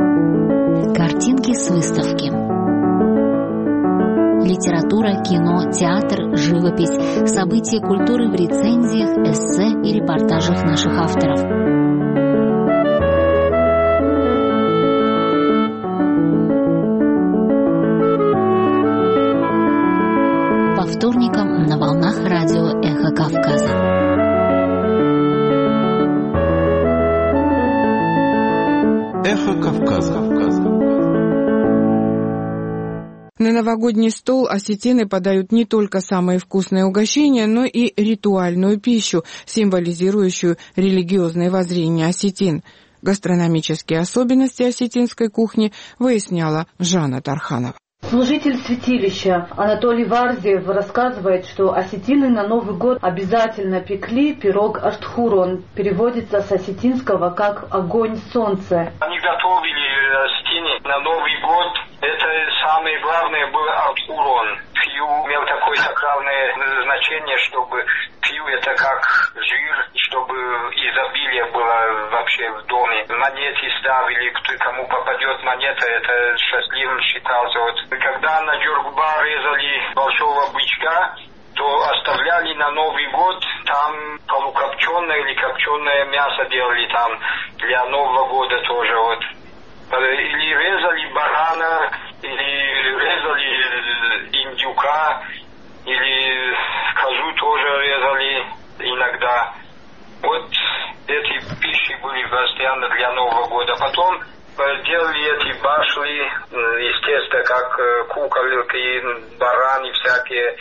Картинки с выставки. Литература, кино, театр, живопись, события культуры в рецензиях, эссе и репортажах наших авторов. По вторникам на волнах радио «Эхо Кавказа». «Эхо Кавказа». На новогодний стол осетины подают не только самые вкусные угощения, но и ритуальную пищу, символизирующую религиозные воззрения осетин. Гастрономические особенности осетинской кухни выясняла Жанна Тарханова. Служитель святилища Анатолий Варзиев рассказывает, что осетины на Новый год обязательно пекли пирог аштхур. Он переводится с осетинского как «огонь солнца». Они готовили осетины на Новый год. Это сам самое главное было артхурон. Пью имел такое сакральное значение, чтобы пью это как жир, чтобы изобилие было вообще в доме. Монеты ставили, кто, кому попадет монета, это счастливым считался. Вот. Когда на Джоргба резали большого бычка, то оставляли на Новый год, там полукопченое или копченое мясо делали там для Нового года тоже. Вот. Или резали барана, или резали индюка, или козу тоже резали иногда. Вот эти пищи были постоянно для Нового года. Потом делали эти башли, естественно, как куколки, бараны всякие.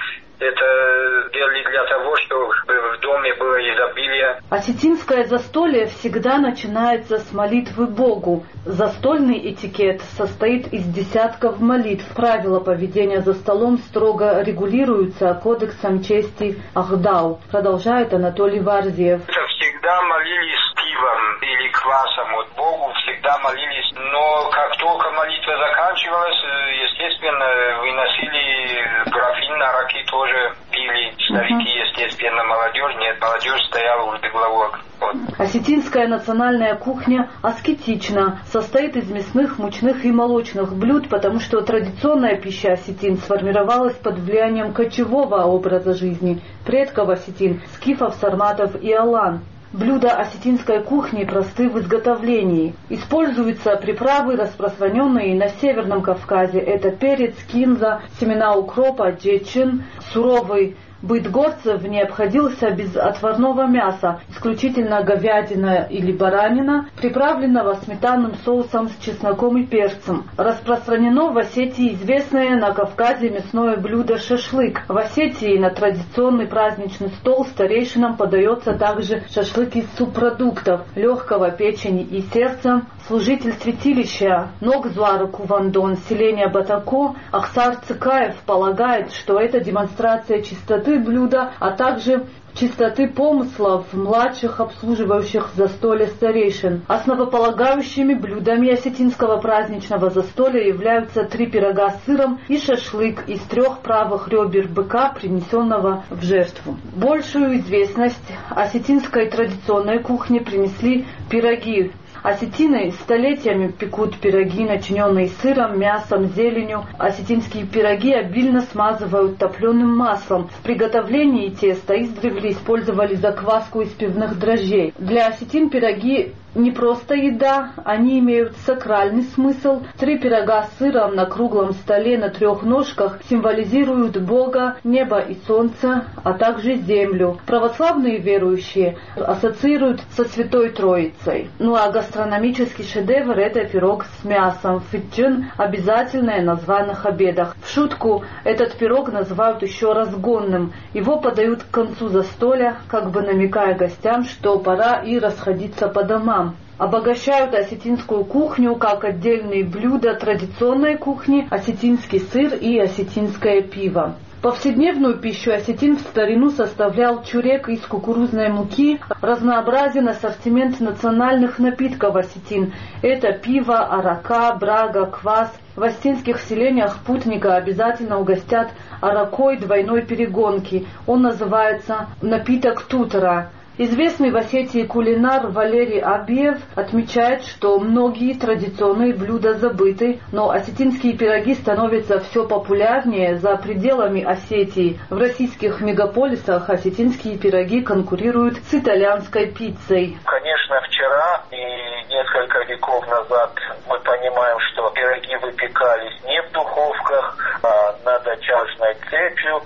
Это делали для того, чтобы в доме было изобилие. Осетинское застолье всегда начинается с молитвы Богу. Застольный этикет состоит из десятков молитв. Правила поведения за столом строго регулируются кодексом чести Ахдау, продолжает Анатолий Варзиев. Это всегда молились пивом или квасом. Вот Богу всегда молились. Но как только молитва заканчивалась, естественно, выносили графин араки тоже пили. Старики, естественно, молодежь. Нет, молодежь стояла у главок. Вот. Осетинская национальная кухня аскетична, состоит из мясных, мучных и молочных блюд, потому что традиционная пища осетин сформировалась под влиянием кочевого образа жизни предков осетин, скифов, сарматов и алан. Блюда осетинской кухни просты в изготовлении. Используются приправы, распространенные на Северном Кавказе. Это перец, кинза, семена укропа, джечин, суровый быт горцев не обходился без отварного мяса, исключительно говядина или баранина, приправленного сметанным соусом с чесноком и перцем. Распространено в Осетии известное на Кавказе мясное блюдо шашлык. В Осетии на традиционный праздничный стол старейшинам подается также шашлык из субпродуктов, легкого печени и сердца. Служитель святилища Ногзуара Кувандон, селения Батако, Ахсар Цикаев полагает, что это демонстрация чистоты блюда, а также чистоты помыслов младших обслуживающих застолье старейшин. Основополагающими блюдами осетинского праздничного застолья являются три пирога с сыром и шашлык из трех правых ребер быка, принесенного в жертву. Большую известность осетинской традиционной кухне принесли пироги. Осетины столетиями пекут пироги, начиненные сыром, мясом, зеленью. Осетинские пироги обильно смазывают топленым маслом. В приготовлении теста издревле использовали закваску из пивных дрожжей. Для осетин пироги не просто еда, они имеют сакральный смысл. Три пирога с сыром на круглом столе на трех ножках символизируют Бога, небо и солнце, а также землю. Православные верующие ассоциируют со Святой Троицей. Ну а гастрономический шедевр – это пирог с мясом. Фитджин – обязательное на званых обедах. В шутку этот пирог называют еще разгонным. Его подают к концу застолья, как бы намекая гостям, что пора и расходиться по домам. Обогащают осетинскую кухню как отдельные блюда традиционной кухни, осетинский сыр и осетинское пиво. Повседневную пищу осетин в старину составлял чурек из кукурузной муки. Разнообразен ассортимент национальных напитков осетин. Это пиво, арака, брага, квас. В осетинских селениях путника обязательно угостят аракой двойной перегонки. Он называется напиток тутера. Известный в Осетии кулинар Валерий Абиев отмечает, что многие традиционные блюда забыты, но осетинские пироги становятся все популярнее за пределами Осетии. В российских мегаполисах осетинские пироги конкурируют с итальянской пиццей. Конечно, вчера и несколько веков назад мы понимаем, что пироги выпекались не в духовках, а над чашной цепью,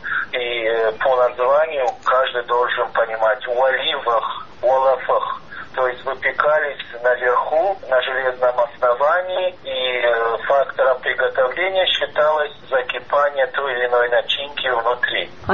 и по названию каждый должен понимать: у оливах, у олафах. То есть выпекались наверху, на железном основании, и фактором приготовления считалось закипание той или иной начинки внутри. Об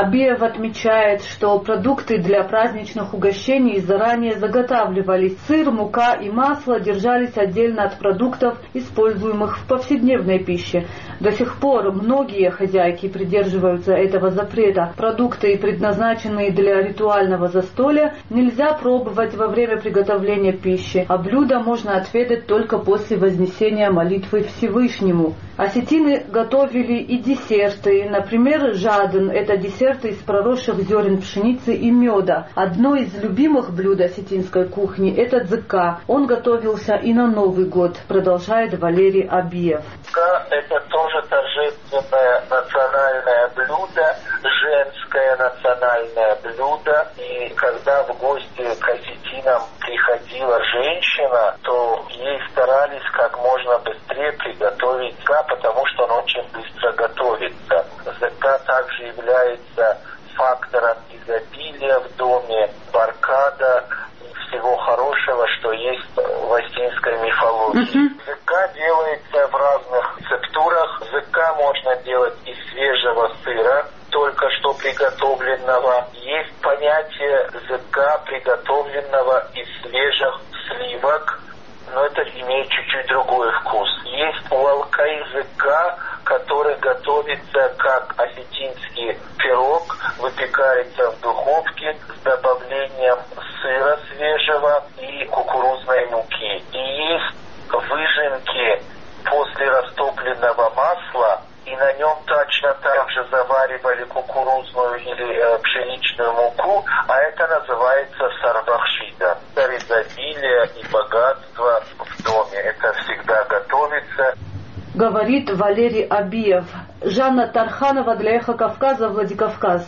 Абиев отмечает, что продукты для праздничных угощений заранее заготавливались. Сыр, мука и масло держались отдельно от продуктов, используемых в повседневной пище. До сих пор многие хозяйки придерживаются этого запрета. Продукты, предназначенные для ритуального застолья, нельзя пробовать во время приготовления пищи, а блюда можно отведать только после вознесения молитвы Всевышнему. Осетины готовили и десерты. Например, жаден – это десерты из проросших зерен пшеницы и меда. Одно из любимых блюд осетинской кухни – это дзыка. Он готовился и на Новый год, продолжает Валерий Абиев. Дзыка – это тоже торжественное национальное блюдо, женское национальное блюдо. И когда в гости к осетинам приходила женщина, то ей старались как можно быстрее приготовить дзыка, потому что он очень быстро готовится. Дзыка также является фактором изобилия в доме, баркада, всего хорошего, что есть в осетинской мифологии. Дзыка делается в разных рецептурах. Дзыка можно делать из свежего сыра, только что приготовленного. Есть понятие дзыка, приготовленного из свежих сливок, но это имеет чуть-чуть другой вкус. Есть уалкай дзыка, который готовится как осетинский пирог, выпекается в духовке с добавлением сыра свежего и кукурузной муки. И есть выжимки после растопленного масла, и на нем точно так же заваривали кукурузную или э, пшеничную муку, а это называется сарбахшида. Это изобилие и богатство в доме. Это всегда готовится. Говорит Валерий Абиев. Жанна Тарханова для Эхо Кавказа, Владикавказ.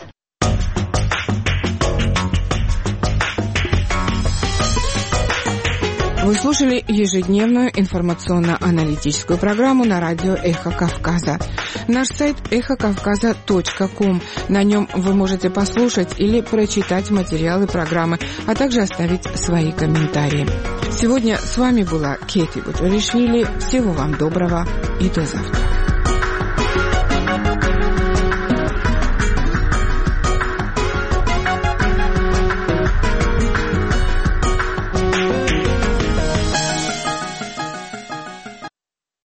Вы слушали ежедневную информационно-аналитическую программу на радио «Эхо Кавказа». Наш сайт эхо кавказа точка ком. На нем вы можете послушать или прочитать материалы программы, а также оставить свои комментарии. Сегодня с вами была Кети Бутуришвили. Всего вам доброго и до завтра.